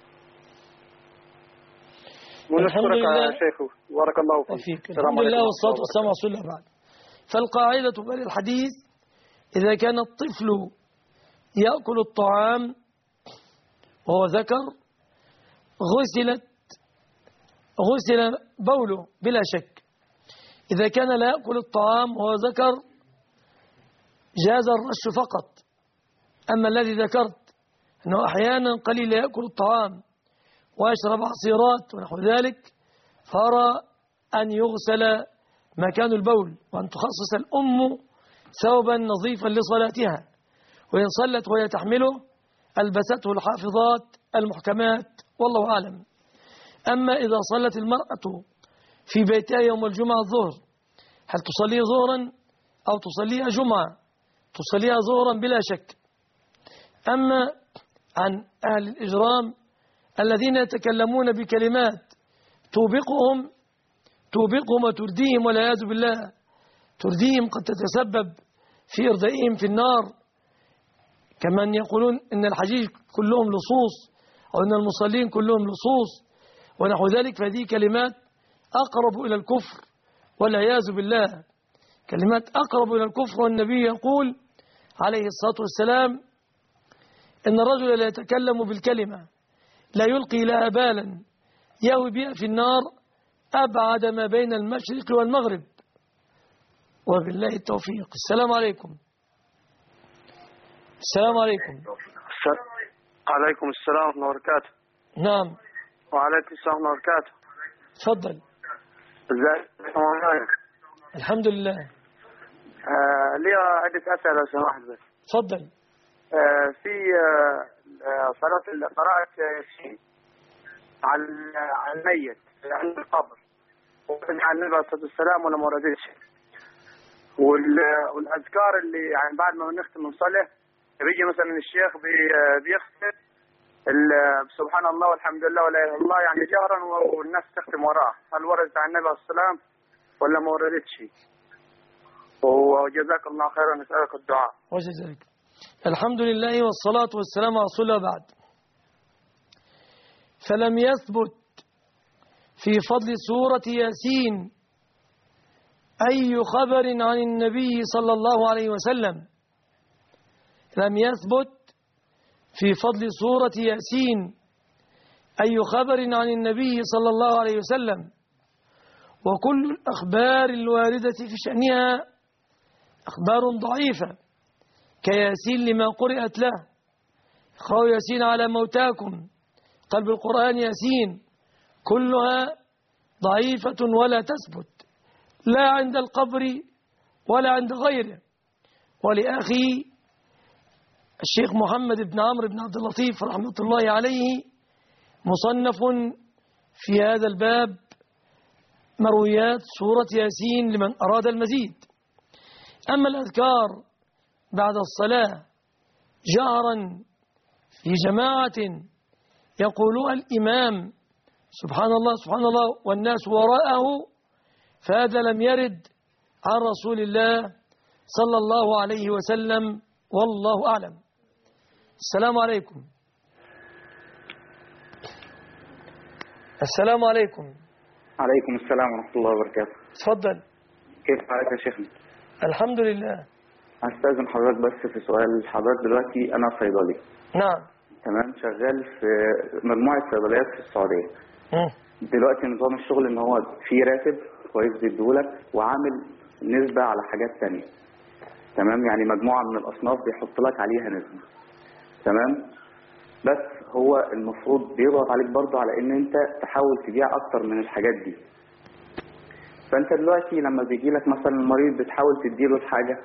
ونشكرك يا شيخ بارك الله فيك. الحمد لله والصلاة والسلام على رسول الله. بعد فالقاعدة في الحديث إذا كان الطفل يأكل الطعام وهو ذكر غسلت غسل بوله بلا شك. إذا كان لا يأكل الطعام وهو ذكر جاز الرش فقط. أما الذي ذكرت أنه أحيانا قليل يأكل الطعام ويشرب عصيرات ونحو ذلك، فأرى أن يغسل مكان البول وأن تخصص الأم ثوبا نظيفا لصلاتها، وإن صلت وهي تحمله ألبسته الحافظات المحكمات والله أعلم. أما إذا صلت المرأة في بيتها يوم الجمعة الظهر هل تصلي ظهرا أو تصليها جمعة؟ تصليها ظهرا بلا شك. أما عن أهل الإجرام الذين يتكلمون بكلمات توبقهم توبقهم وترديهم والعياذ بالله، ترديهم قد تتسبب في إردائهم في النار، كمن يقولون إن الحجيج كلهم لصوص أو إن المصلين كلهم لصوص ونحو ذلك، فهذه كلمات أقرب إلى الكفر والعياذ بالله، كلمات أقرب إلى الكفر. والنبي يقول عليه الصلاة والسلام إن الرجل لا يتكلم بالكلمة لا يلقي لها بالا يهوي بها في النار أبعد ما بين المشرق والمغرب. وبالله التوفيق. السلام عليكم. السلام عليكم. عليكم السلام ورحمة الله وبركاته. نعم. وعليكم السلام ورحمة الله وبركاته. تفضل. ازيك؟ الحمد لله. آه لي عدة أسئلة لو سمحت بس. تفضل. آه في آه صلاة قراءة ياسين على على الميت عند القبر وعن النبي عليه الصلاة والسلام ولا ما وردتش، والأذكار اللي يعني بعد ما نختم نصلي بيجي مثلا الشيخ بي بيختم سبحان الله والحمد لله ولا اله الا الله يعني جهرا والناس تختم وراه، هل وردت عن النبي عليه الصلاة والسلام ولا ما وردتش؟ وجزاك الله خيرا، نسألك الدعاء. وجزاك. الحمد لله والصلاة والسلام على رسول الله. بعد فلم يثبت في فضل سورة ياسين أي خبر عن النبي صلى الله عليه وسلم، لم يثبت في فضل سورة ياسين أي خبر عن النبي صلى الله عليه وسلم، وكل الأخبار الواردة في شأنها أخبار ضعيفة كياسين لما قرأت له، اقرأوا ياسين على موتاكم، قلب القرآن ياسين، كلها ضعيفة ولا تثبت لا عند القبر ولا عند غيره. ولأخي الشيخ محمد بن عمرو بن عبد اللطيف رحمة الله عليه مصنف في هذا الباب مرويات سورة ياسين لمن أراد المزيد. أما الأذكار بعد الصلاة جهرا في جماعة يقولها الإمام سبحان الله سبحان الله والناس وراءه، فهذا لم يرد عن رسول الله صلى الله عليه وسلم، والله أعلم. السلام عليكم. السلام عليكم. عليكم السلام ورحمة الله وبركاته. تفضل. كيف حالك يا شيخنا؟ الحمد لله. هستأذن حضرتك بس في سؤال. حضرتك دلوقتي أنا صيدلي. نعم. تمام. شغال في مجموعة صيدليات في السعودية. م. دلوقتي نظام الشغل إن هو في راتب كويس بيديهولك وعامل نسبة على حاجات تانية. تمام. يعني مجموعة من الأصناف بيحط لك عليها نسبة. تمام. بس هو المفروض بيضغط عليك برضه على ان انت تحاول تبيع اكتر من الحاجات دي. فانت دلوقتي لما بيجي لك مثلا المريض بتحاول تديله الحاجة،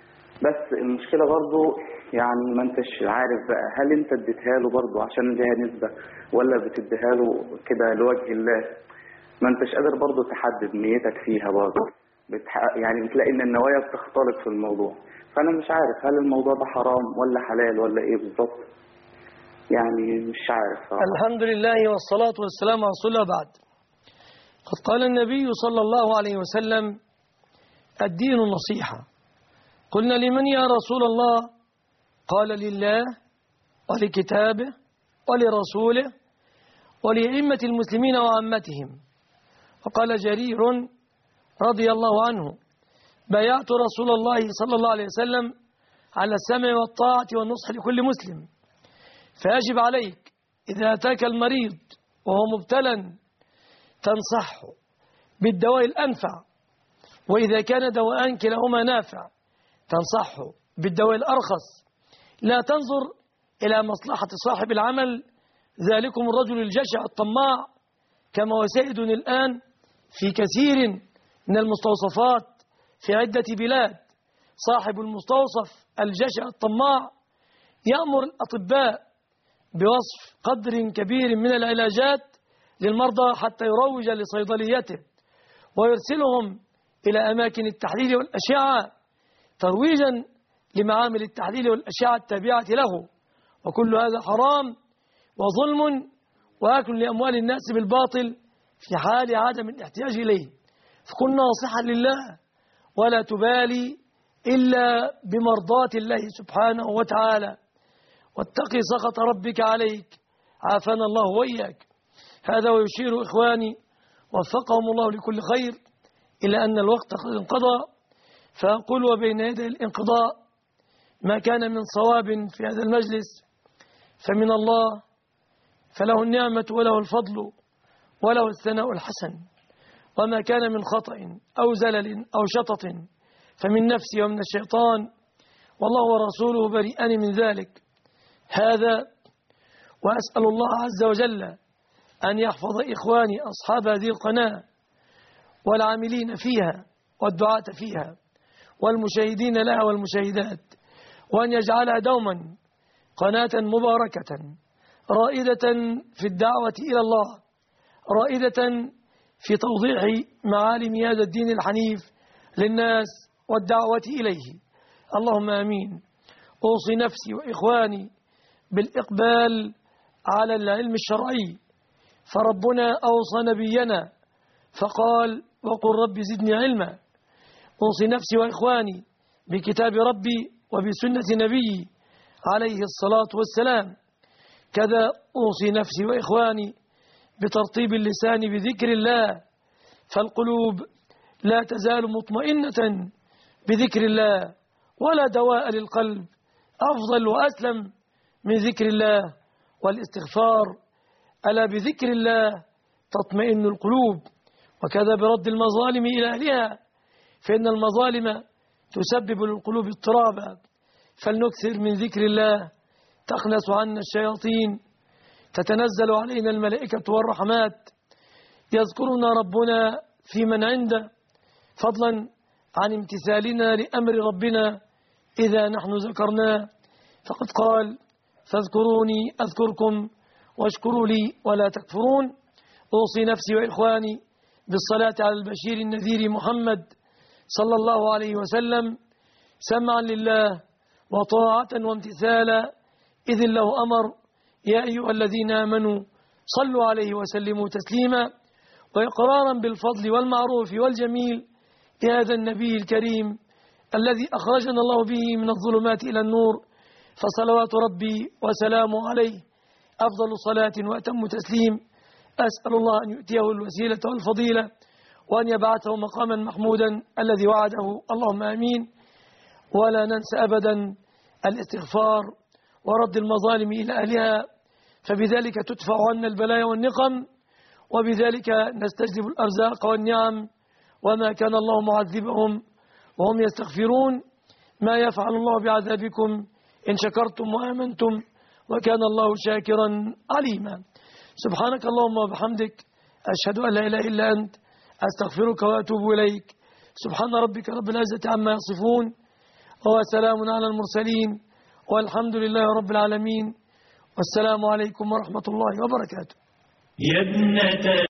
بس المشكلة برضه يعني ما انتش عارف بقى هل انت اديتها له برضه عشان ليها نسبة ولا بتديها له كده لوجه الله. ما انتش قادر برضه تحدد نيتك فيها برضه. بتح... يعني بتلاقي ان النوايا بتختلط في الموضوع. فانا مش عارف هل الموضوع ده حرام ولا حلال ولا ايه بالظبط. يعني مش عارف صراحة. الحمد لله والصلاة والسلام على رسول الله. بعد قد قال النبي صلى الله عليه وسلم الدين النصيحة. قلنا لمن يا رسول الله؟ قال لله ولكتابه ولرسوله ولأئمة المسلمين وعامتهم. وقال جرير رضي الله عنه بايعت رسول الله صلى الله عليه وسلم على السمع والطاعة والنصح لكل مسلم، فيجب عليك إذا أتاك المريض وهو مبتلى تنصحه بالدواء الأنفع، وإذا كان دواء كلاهما نافع تنصحه بالدواء الأرخص. لا تنظر إلى مصلحة صاحب العمل، ذلكم الرجل الجشع الطماع، كما هو سائد الآن في كثير من المستوصفات في عدة بلاد. صاحب المستوصف الجشع الطماع يأمر الأطباء بوصف قدر كبير من العلاجات للمرضى حتى يروج لصيدليته، ويرسلهم إلى أماكن التحليل والأشعة ترويجا لمعامل التحليل والأشعة التابعة له، وكل هذا حرام وظلم وأكل لأموال الناس بالباطل في حال عدم الاحتياج إليه. فكن ناصحا لله ولا تبالي إلا بمرضاة الله سبحانه وتعالى، واتقي سخط ربك عليك، عافانا الله وإياك. هذا ويشير إخواني وفقهم الله لكل خير إلى أن الوقت قد انقضى، فأقول وبين يدي الانقضاء ما كان من صواب في هذا المجلس فمن الله، فله النعمة وله الفضل وله الثناء الحسن، وما كان من خطأ أو زلل أو شطط فمن نفسي ومن الشيطان، والله ورسوله بريئان من ذلك. هذا وأسأل الله عز وجل أن يحفظ إخواني أصحاب هذه القناة والعاملين فيها والدعاة فيها والمشاهدين لها والمشاهدات، وأن يجعلها دوما قناة مباركة رائدة في الدعوة إلى الله، رائدة في توضيح معالم هذا الدين الحنيف للناس والدعوة إليه. اللهم آمين. أوصي نفسي وإخواني بالإقبال على العلم الشرعي، فربنا أوصى نبينا فقال وقل رب زدني علما. أوصي نفسي وإخواني بكتاب ربي وبسنة نبي عليه الصلاة والسلام. كذا أوصي نفسي وإخواني بترطيب اللسان بذكر الله، فالقلوب لا تزال مطمئنة بذكر الله، ولا دواء للقلب أفضل وأسلم من ذكر الله والاستغفار. ألا بذكر الله تطمئن القلوب. وكذا برد المظالم إلى أهلها، فإن المظالم تسبب للقلوب اضطرابا، فلنكثر من ذكر الله تخلص عنا الشياطين، تتنزل علينا الملائكة والرحمات، يذكرنا ربنا في من عنده، فضلا عن امتثالنا لأمر ربنا إذا نحن ذكرناه، فقد قال فاذكروني أذكركم واشكروا لي ولا تكفرون. أوصي نفسي وإخواني بالصلاة على البشير النذير محمد صلى الله عليه وسلم، سمعا لله وطاعة وامتثالا إذ الله أمر يا أيها الذين آمنوا صلوا عليه وسلموا تسليما، وإقرارا بالفضل والمعروف والجميل لهذا النبي الكريم الذي أخرجنا الله به من الظلمات إلى النور، فصلوات ربي وسلامه عليه أفضل صلاة وأتم تسليم. أسأل الله أن يؤتيه الوسيلة والفضيلة وأن يبعثه مقاما محمودا الذي وعده، اللهم آمين. ولا ننسى أبدا الاستغفار ورد المظالم إلى أهلها، فبذلك تدفع عنا البلايا والنقم، وبذلك نستجلب الأرزاق والنعم، وما كان الله معذبهم وهم يستغفرون. ما يفعل الله بعذابكم إن شكرتم وآمنتم، وكان الله شاكرا عليما. سبحانك اللهم وبحمدك، أشهد أن لا إله إلا أنت، أستغفرك وأتوب إليك. سبحان ربك رب العزة عما يصفون، وسلام على المرسلين، والحمد لله رب العالمين، والسلام عليكم ورحمة الله وبركاته. يا ابنة